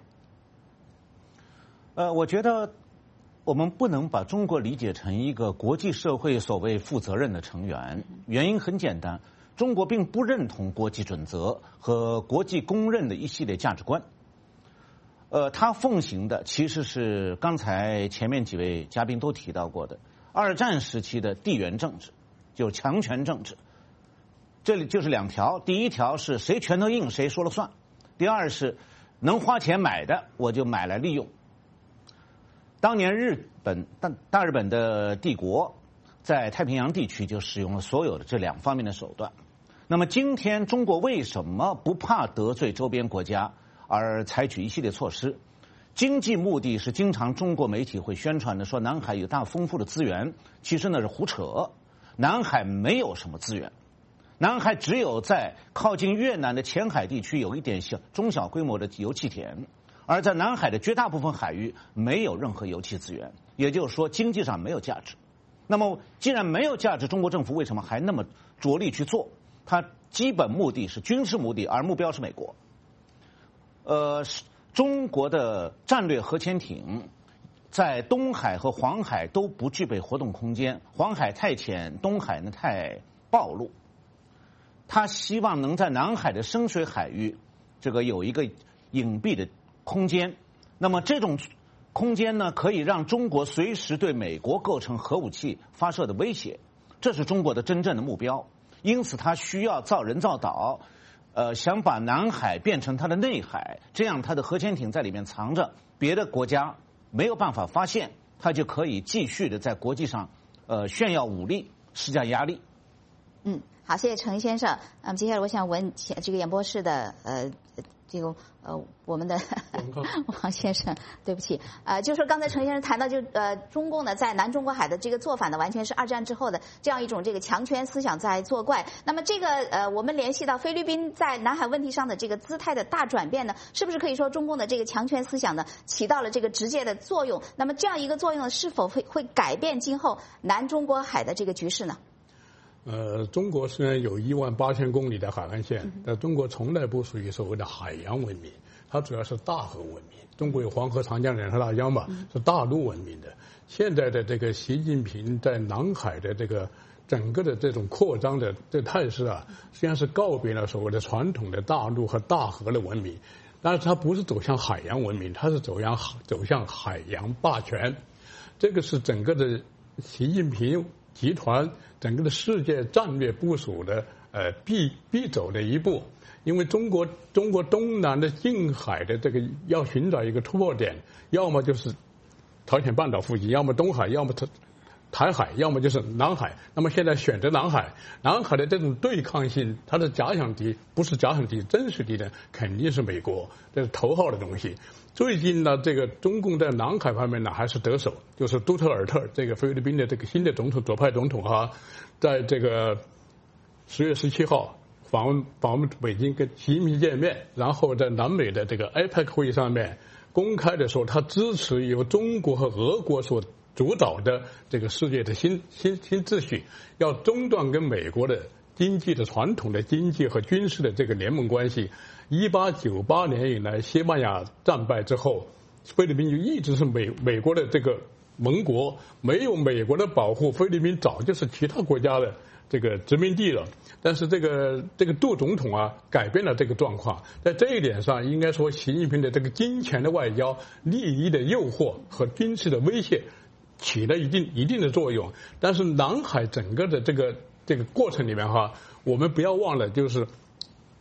我觉得我们不能把中国理解成一个国际社会所谓负责任的成员，原因很简单，中国并不认同国际准则和国际公认的一系列价值观。他奉行的其实是刚才前面几位嘉宾都提到过的二战时期的地缘政治，就是强权政治。这里就是2条，第一条是谁拳头硬谁说了算，第二是能花钱买的我就买来利用。当年大日本的帝国在太平洋地区就使用了所有的这2方面的手段。那么今天中国为什么不怕得罪周边国家而采取一系列措施？经济目的是经常中国媒体会宣传的，说南海有大丰富的资源，其实那是胡扯。南海没有什么资源，南海只有在靠近越南的前海地区有一点中小规模的油气田。而在南海的绝大部分海域没有任何油气资源，也就是说经济上没有价值。那么既然没有价值，中国政府为什么还那么着力去做？它基本目的是军事目的，而目标是美国。中国的战略核潜艇在东海和黄海都不具备活动空间，黄海太浅，东海呢太暴露。他希望能在南海的深水海域这个有一个隐蔽的空间，那么这种空间呢，可以让中国随时对美国构成核武器发射的威胁，这是中国的真正的目标。因此，它需要造人造岛，想把南海变成它的内海，这样它的核潜艇在里面藏着，别的国家没有办法发现，它就可以继续的在国际上炫耀武力，施加压力。 好，谢谢陈先生。接下来我想问这个演播室的我们的王先生，对不起，就说刚才陈先生谈到，中共呢在南中国海的这个做法呢，完全是2战之后的这样一种这个强权思想在作怪。那么这个我们联系到菲律宾在南海问题上的这个姿态的大转变呢，是不是可以说中共的这个强权思想呢起到了这个直接的作用？那么这样一个作用是否会改变今后南中国海的这个局势呢？ 中国虽然有18000公里的海岸线，但中国从来不属于所谓的海洋文明，它主要是大河文明。中国有黄河、长江、两河大江嘛，是大陆文明的。现在的这个习近平在南海的这个整个的这种扩张的这态势啊，实际上是告别了所谓的传统的大陆和大河的文明，但是它不是走向海洋文明，它是走向海洋霸权。这个是整个的习近平集团整个的世界战略部署的必走的一步。因为中国东南的近海的这个要寻找一个突破点，要么就是朝鲜半岛附近，要么东海，要么台海，要么就是南海。那么现在选择南海，南海的这种对抗性，它的假想敌不是假想敌，真实敌人肯定是美国，这是头号的东西。最近呢，这个中共在南海方面呢还是得手，就是杜特尔特这个菲律宾的这个新的总统，左派总统哈，在这个10月17号访问北京跟习近平见面，然后在南美的这个 APEC 会议上面公开的说，他支持由中国和俄国所主导的这个世界的新秩序，要中断跟美国的经济的传统的经济和军事的这个联盟关系。1898年以来，西班牙战败之后，菲律宾就一直是美国的这个盟国，没有美国的保护，菲律宾早就是其他国家的这个殖民地了。但是这个杜总统啊，改变了这个状况。在这一点上，应该说习近平的这个金钱的外交、利益的诱惑和军事的威胁起了一定的作用。但是南海整个的这个过程里面哈，我们不要忘了，就是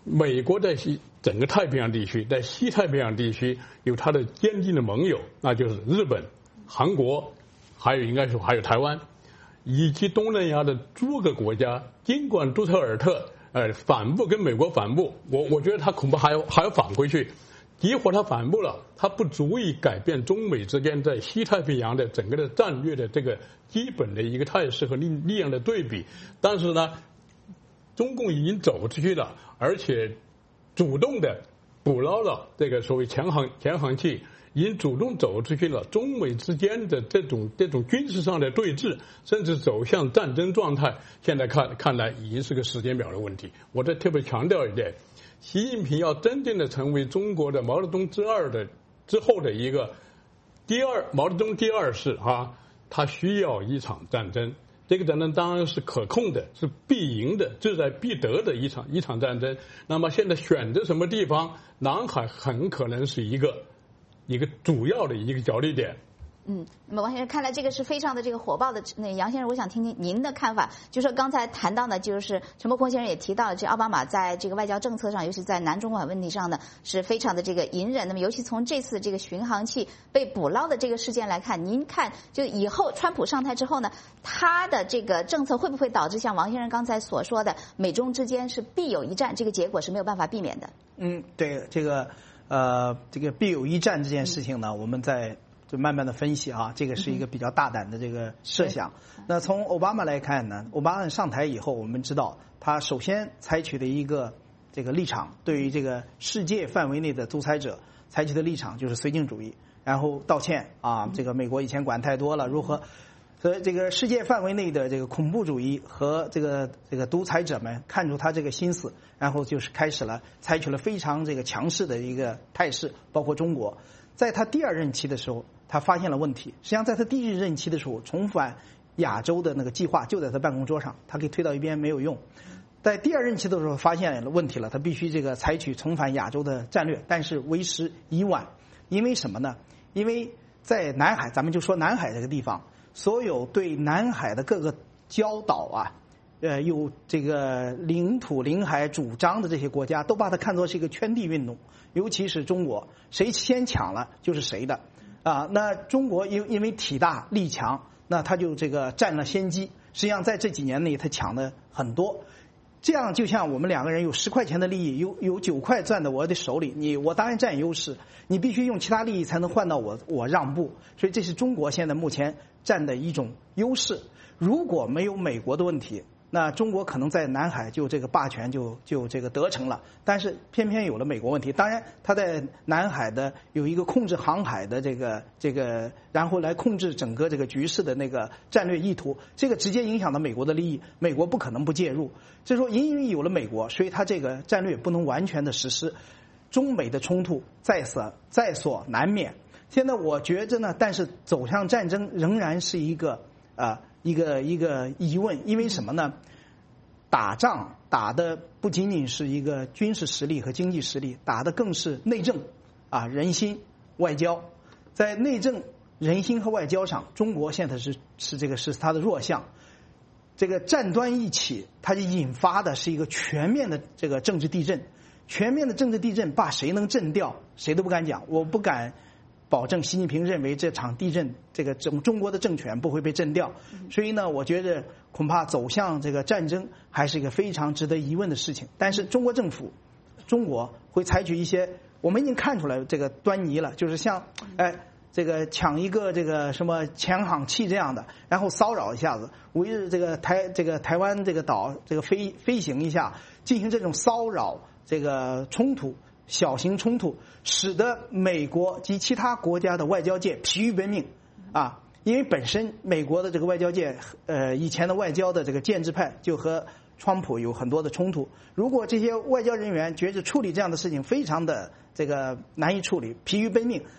美国在整个太平洋地区，在西太平洋地区有它的坚定的盟友，那就是日本、韩国，还有应该说还有台湾，以及东南亚的诸个国家。尽管杜特尔特反复跟美国反目，我觉得他恐怕还要返回去。即使他反目了，他不足以改变中美之间在西太平洋的整个的战略的这个基本的一个态势和力量的对比。但是呢，中共已经走出去了，而且主动的捕捞了这个所谓潜航器，已经主动走出去了。中美之间的这种军事上的对峙，甚至走向战争状态，现在看来已经是个时间表的问题。我再特别强调一点，习近平要真正的成为中国的毛泽东之后的一个毛泽东第二世他需要一场战争。这个战争当然是可控的，是必赢的，志在必得的一场战争。那么现在选择什么地方，南海很可能是一个主要的一个角力点。 那么王先生，看来这个是非常的这个火爆的。那杨先生，我想听听您的看法。就是说刚才谈到呢，就是陈伯空先生也提到了，这奥巴马在这个外交政策上，尤其在南中国问题上呢，是非常的这个隐忍。那么尤其从这次这个巡航器被捕捞的这个事件来看，您看就以后川普上台之后呢，他的这个政策会不会导致像王先生刚才所说的美中之间是必有一战，这个结果是没有办法避免的？ 对，这个必有一战这件事情呢，我们就慢慢的分析这个是一个比较大胆的这个设想。那从奥巴马来看呢，奥巴马上台以后，我们知道他首先采取的一个这个立场，对于这个世界范围内的独裁者采取的立场就是绥靖主义，然后道歉这个美国以前管太多了，如何和这个世界范围内的这个恐怖主义和这个独裁者们看出他这个心思，然后就是采取了非常这个强势的一个态势，包括中国。在他第二任期的时候，他发现了问题。实际上，在他第一任期的时候，重返亚洲的那个计划就在他办公桌上，他可以推到一边没有用。在第二任期的时候发现了问题了，他必须这个采取重返亚洲的战略，但是为时已晚。因为什么呢？因为在南海，咱们就说南海这个地方，所有对南海的各个礁岛有这个领土领海主张的这些国家，都把它看作是一个圈地运动。尤其是中国，谁先抢了就是谁的那中国因为体大力强，那他就这个占了先机。实际上在这几年内，他抢的很多。这样就像我们两个人有10块钱的利益，有9块攥在我的手里，我当然占优势，你必须用其他利益才能换到我让步。所以这是中国现在目前占的一种优势。如果没有美国的问题，那中国可能在南海就这个霸权就这个得逞了，但是偏偏有了美国问题。当然，他在南海的有一个控制航海的这个，然后来控制整个这个局势的那个战略意图，这个直接影响到美国的利益，美国不可能不介入。所以说，因为有了美国，所以他这个战略不能完全的实施。中美的冲突在所难免。现在我觉着呢，但是走向战争仍然是一个疑问，因为什么呢？打仗打的不仅仅是一个军事实力和经济实力，打的更是内政人心外交。在内政人心和外交上，中国现在是它的弱项。这个战端一起，它就引发的是一个全面的这个政治地震。全面的政治地震把谁能震掉，谁都不敢讲。我不敢保证习近平认为这场地震，这个中国的政权不会被震掉。所以呢，我觉得恐怕走向这个战争还是一个非常值得疑问的事情。但是中国政府，中国会采取一些，我们已经看出来这个端倪了，就是像这个抢一个这个什么潜航器这样的，然后骚扰一下子，围着这个台湾这个岛这个飞行一下，进行这种骚扰这个冲突。小型冲突使得美国及其他国家的外交界疲于奔命因为本身美国的这个外交界以前的外交的这个建制派就和川普有很多的冲突。如果这些外交人员觉得处理这样的事情非常的这个难以处理，疲于奔命，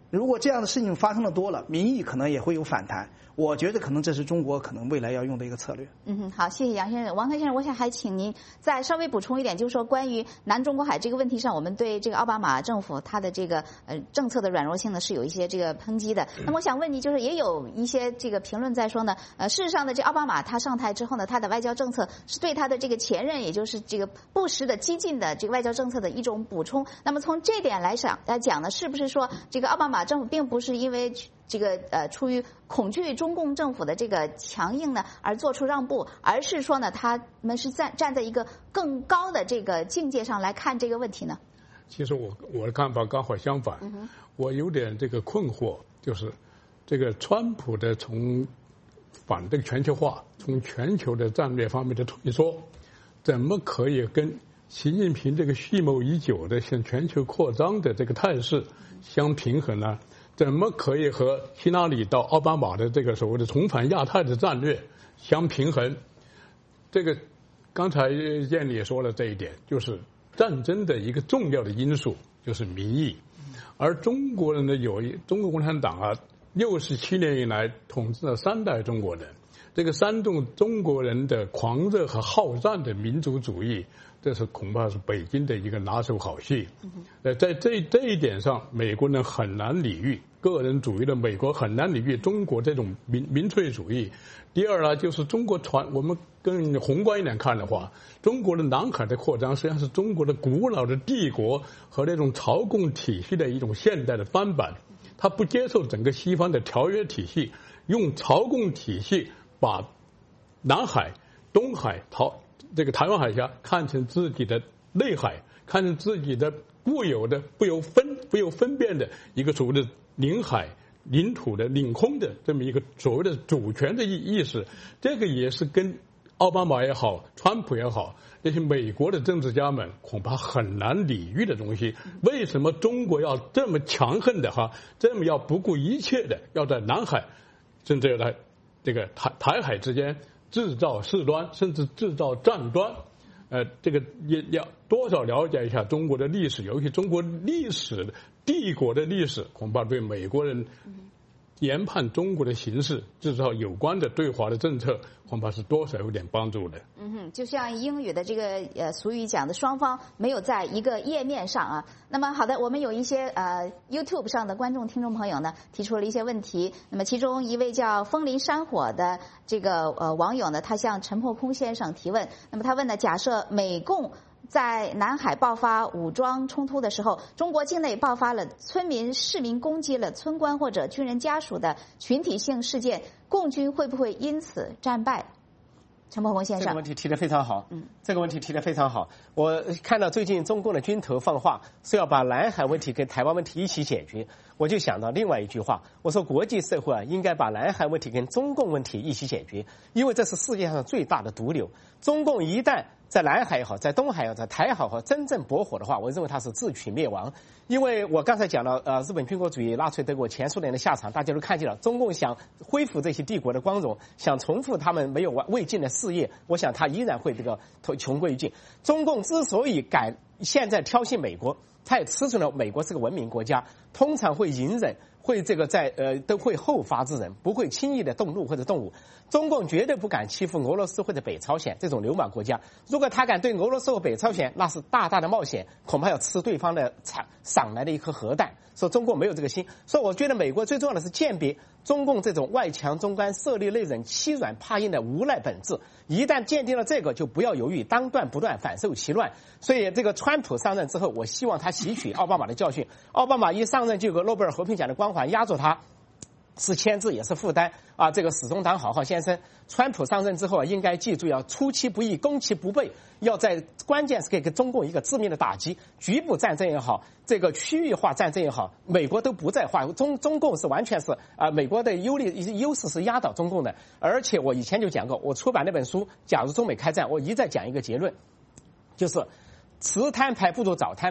如果这样的事情发生的多了，民意可能也会有反弹。我觉得可能这是中国可能未来要用的一个策略。 好，谢谢杨先生。王开先生，我想还请您再稍微补充一点，就是说关于南中国海这个问题上，我们对这个奥巴马政府他的这个政策的软弱性呢是有一些这个抨击的。那么我想问你，就是也有一些这个评论在说呢，事实上呢，这奥巴马他上台之后呢，他的外交政策是对他的这个前任，也就是这个布什的激进的这个外交政策的一种补充。那么从这点来讲呢，是不是说这个奥巴马政府并不是因为这个出于恐惧中共政府的这个强硬呢而做出让步，而是说呢他们是站在一个更高的这个境界上来看这个问题呢？ 其实我的看法刚好相反，我有点这个困惑，就是这个川普的从反对全球化，从全球的战略方面的退缩，怎么可以跟习近平这个蓄谋已久的向全球扩张的这个态势相平衡呢？怎么可以和希拉里到奥巴马的这个所谓的重返亚太的战略相平衡？这个刚才燕里也说了这一点，就是战争的一个重要的因素就是民意，而中国人呢，中国共产党啊，67年以来统治了3代中国人，这个煽动中国人的狂热和好战的民族主义，这是恐怕是北京的一个拿手好戏。在这一点上，美国人很难理喻个人主义的美国，很难理喻中国这种民粹主义。第二呢，就是中国我们更宏观一点看的话，中国的南海的扩张实际上是中国的古老的帝国和那种朝贡体系的一种现代的翻版。他不接受整个西方的条约体系，用朝贡体系把南海、东海、这个台湾海峡看成自己的内海，看成自己的固有的不由分辨的一个所谓的领海、领土的领空的这么一个所谓的主权的意识。这个也是跟奥巴马也好，川普也好，那些美国的政治家们恐怕很难理喻的东西。为什么中国要这么强横的这么要不顾一切的要在南海甚至要在这个台海之间制造事端，甚至制造战端？这个也要多少了解一下中国的历史，尤其中国历史帝国的历史，恐怕对美国人研判中国的形势，制造有关的对华的政策，恐怕是多少有点帮助的。 就像英语的这个俗语讲的，双方没有在一个页面上啊。那么好的，我们有一些YouTube 上的观众听众朋友呢提出了一些问题。那么其中一位叫风林山火的这个网友呢，他向陈破空先生提问。那么他问呢，假设美共在南海爆发武装冲突的时候，中国境内爆发了市民攻击了村官或者军人家属的群体性事件，共军会不会因此战败？陈破空先生， 这个问题提得非常好。这个问题提得非常好。我看到最近中共的军头放话是要把南海问题跟台湾问题一起解决，我就想到另外一句话，我说国际社会应该把南海问题跟中共问题一起解决，因为这是世界上最大的毒瘤。中共一旦在南海也好，在东海也好，在台海也好，真正搏火的话，我认为它是自取灭亡。因为我刚才讲到日本军国主义纳粹德国前苏联的下场，大家都看见了。中共想恢复这些帝国的光荣，想重复他们没有未尽的事业，我想他依然会这个穷归于尽。中共之所以敢现在挑衅美国，他也吃准了美国是个文明国家，通常会隐忍，会这个都会后发制人，不会轻易的动怒或者动武。中共绝对不敢欺负俄罗斯或者北朝鲜这种流氓国家。如果他敢对俄罗斯和北朝鲜，那是大大的冒险，恐怕要吃对方的赏来的一颗核弹。说中共没有这个心，所以我觉得美国最重要的是鉴别中共这种外强中干、色厉内荏、欺软怕硬的无赖本质。一旦鉴定了这个，就不要犹豫，当断不断，反受其乱。所以这个川普上任之后，我希望他吸取奥巴马的教训。奥巴马一上任就有个诺贝尔和平奖的光环压住他，是牵制也是负担啊！这个始终当好好先生。川普上任之后应该记住要出其不意、攻其不备，要在关键时刻给中共一个致命的打击。局部战争也好，这个区域化战争也好，美国都不在话，中共是完全是美国的优势是压倒中共的。而且我以前就讲过，我出版那本书《假如中美开战》，我一再讲一个结论，就是迟摊牌不如早摊牌。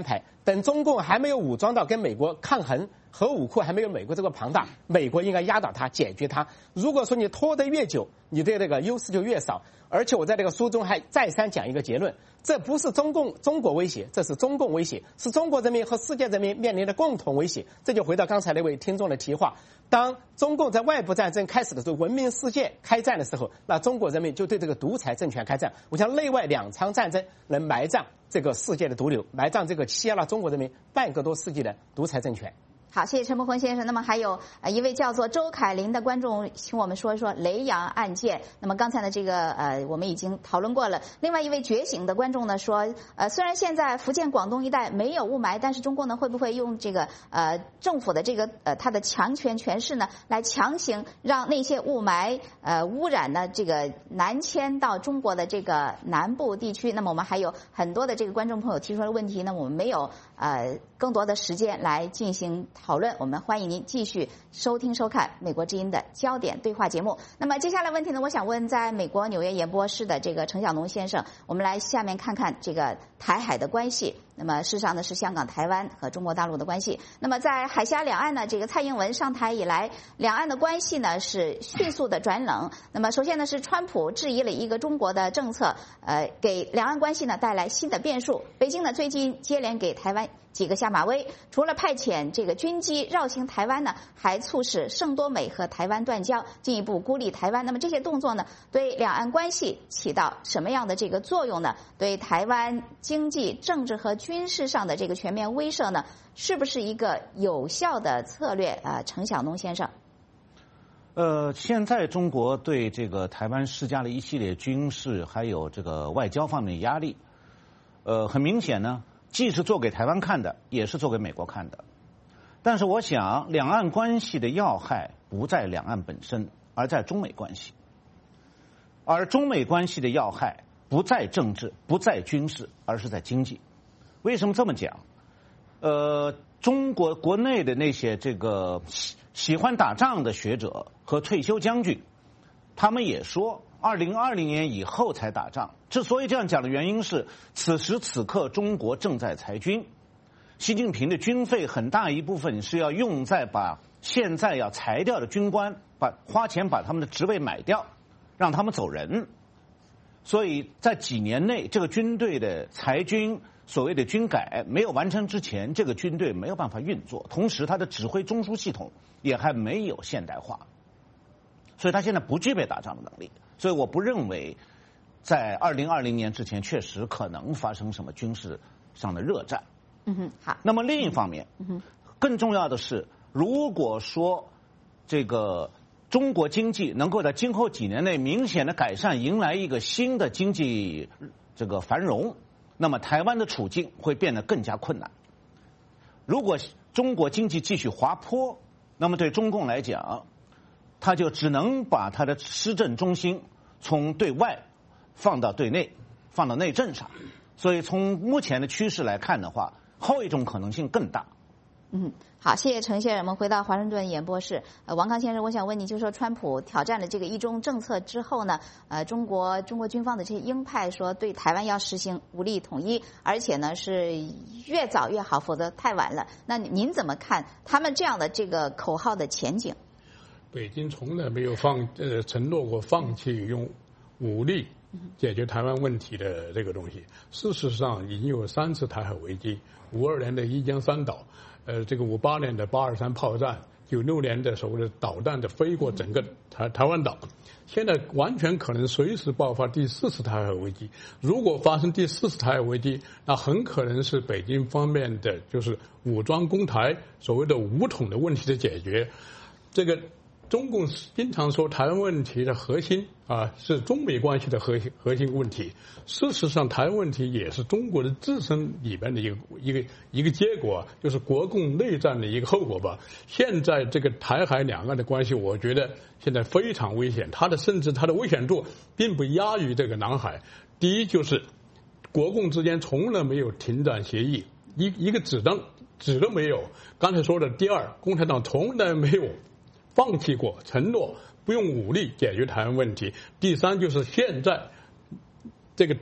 等中共还没有武装到跟美国抗衡，核武库还没有美国这个庞大，美国应该压倒它，解决它。如果说你拖得越久，你对这个优势就越少。而且我在这个书中还再三讲一个结论，这不是中国威胁，这是中共威胁，是中国人民和世界人民面临的共同威胁。这就回到刚才那位听众的提话，当中共在外部战争开始的时候，文明世界开战的时候，那中国人民就对这个独裁政权开战。我想内外两场战争能埋葬这个世界的毒瘤，埋葬这个欺压了中国人民半个多世纪的独裁政权。 好，谢谢陈伯宏先生。那么还有一位叫做周凯林的观众，请我们说一说雷洋案件。那么刚才呢，这个我们已经讨论过了。另外一位觉醒的观众呢说，虽然现在福建、广东一带没有雾霾，但是中共呢会不会用这个政府的这个它的强权权势呢，来强行让那些雾霾污染呢这个南迁到中国的这个南部地区？那么我们还有很多的这个观众朋友提出了问题呢，我们没有更多的时间来进行讨论，我们欢迎您继续收听收看美国之音的焦点对话节目。那么接下来问题呢，我想问在美国纽约演播室的这个程晓农先生，我们来下面看看这个台海的关系。那么事实上呢是香港、台湾和中国大陆的关系。那么在海峡两岸呢，这个蔡英文上台以来，两岸的关系呢是迅速的转冷。那么首先呢是川普质疑了一个中国的政策，给两岸关系呢带来新的变数。北京呢最近接连给台湾几个下马威，除了派遣这个军机绕行台湾呢，还促使圣多美和台湾断交，进一步孤立台湾。那么这些动作呢，对两岸关系起到什么样的这个作用呢？对台湾经济、政治和军事上的这个全面威慑呢，是不是一个有效的策略？程晓农先生。 现在中国对这个台湾施加了一系列军事还有这个外交方面的压力。很明显呢，既是做给台湾看的，也是做给美国看的。但是我想，两岸关系的要害不在两岸本身，而在中美关系。而中美关系的要害不在政治，不在军事，而是在经济。为什么这么讲？中国国内的那些这个喜欢打仗的学者和退休将军，他们也说，2020年以后才打仗。之所以这样讲的原因是，此时此刻中国正在裁军，习近平的军费很大一部分是要用在把现在要裁掉的军官，花钱把他们的职位买掉，让他们走人。所以在几年内，这个军队的裁军，所谓的军改没有完成之前，这个军队没有办法运作，同时它的指挥中枢系统也还没有现代化，所以他现在不具备打仗的能力。所以我不认为在2020年之前确实可能发生什么军事上的热战。 好。 那么另一方面，更重要的是，如果说这个中国经济能够在今后几年内明显的改善，迎来一个新的经济这个繁荣，那么台湾的处境会变得更加困难。如果中国经济继续滑坡，那么对中共来讲，他就只能把他的施政中心从对外放到对内，放到内政上。所以从目前的趋势来看的话，后一种可能性更大。 好，谢谢程先生。我们回到华盛顿演播室，王康先生，我想问你，就是说川普挑战了这个一中政策之后呢，中国军方的这些鹰派说对台湾要实行武力统一，而且呢是越早越好，否则太晚了。那您怎么看他们这样的这个口号的前景？ 北京从来没有承诺过放弃用武力解决台湾问题的这个东西。事实上，已经有3次台海危机：52年的一江山岛，这个58年的823炮战，96年的所谓的导弹的飞过整个台湾岛。现在完全可能随时爆发第4次台海危机。如果发生第4次台海危机，那很可能是北京方面的就是武装攻台，所谓的武统的问题的解决。这个中共经常说台湾问题的核心是中美关系的核心问题。事实上，台湾问题也是中国的自身里边的一个结果，就是国共内战的一个后果吧。现在这个台海两岸的关系，我觉得现在非常危险，甚至它的危险度并不亚于这个南海。第一就是国共之间从来没有停战协议，一个纸都没有。刚才说的第二，共产党从来没有放弃过承诺不用武力解决台湾问题。第三就是现在这个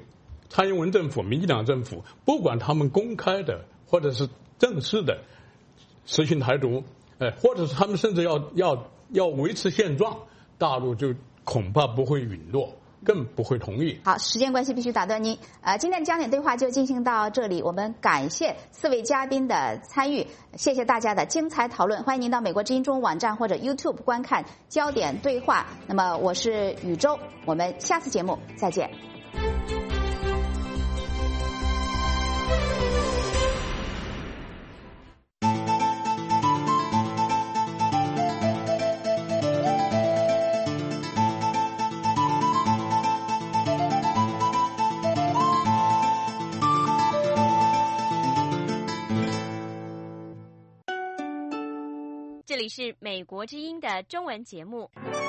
蔡英文政府、民进党政府，不管他们公开的或者是正式的实行台独，或者是他们甚至要维持现状，大陆就恐怕不会允诺，更不会同意。 好，时间关系必须打断您。今天的焦点对话就进行到这里，我们感谢4位嘉宾的参与，谢谢大家的精彩讨论。欢迎您到美国之音中文网站或者 YouTube 观看焦点对话。那么我是宇宙，我们下次节目再见。 这里是美国之音的中文节目。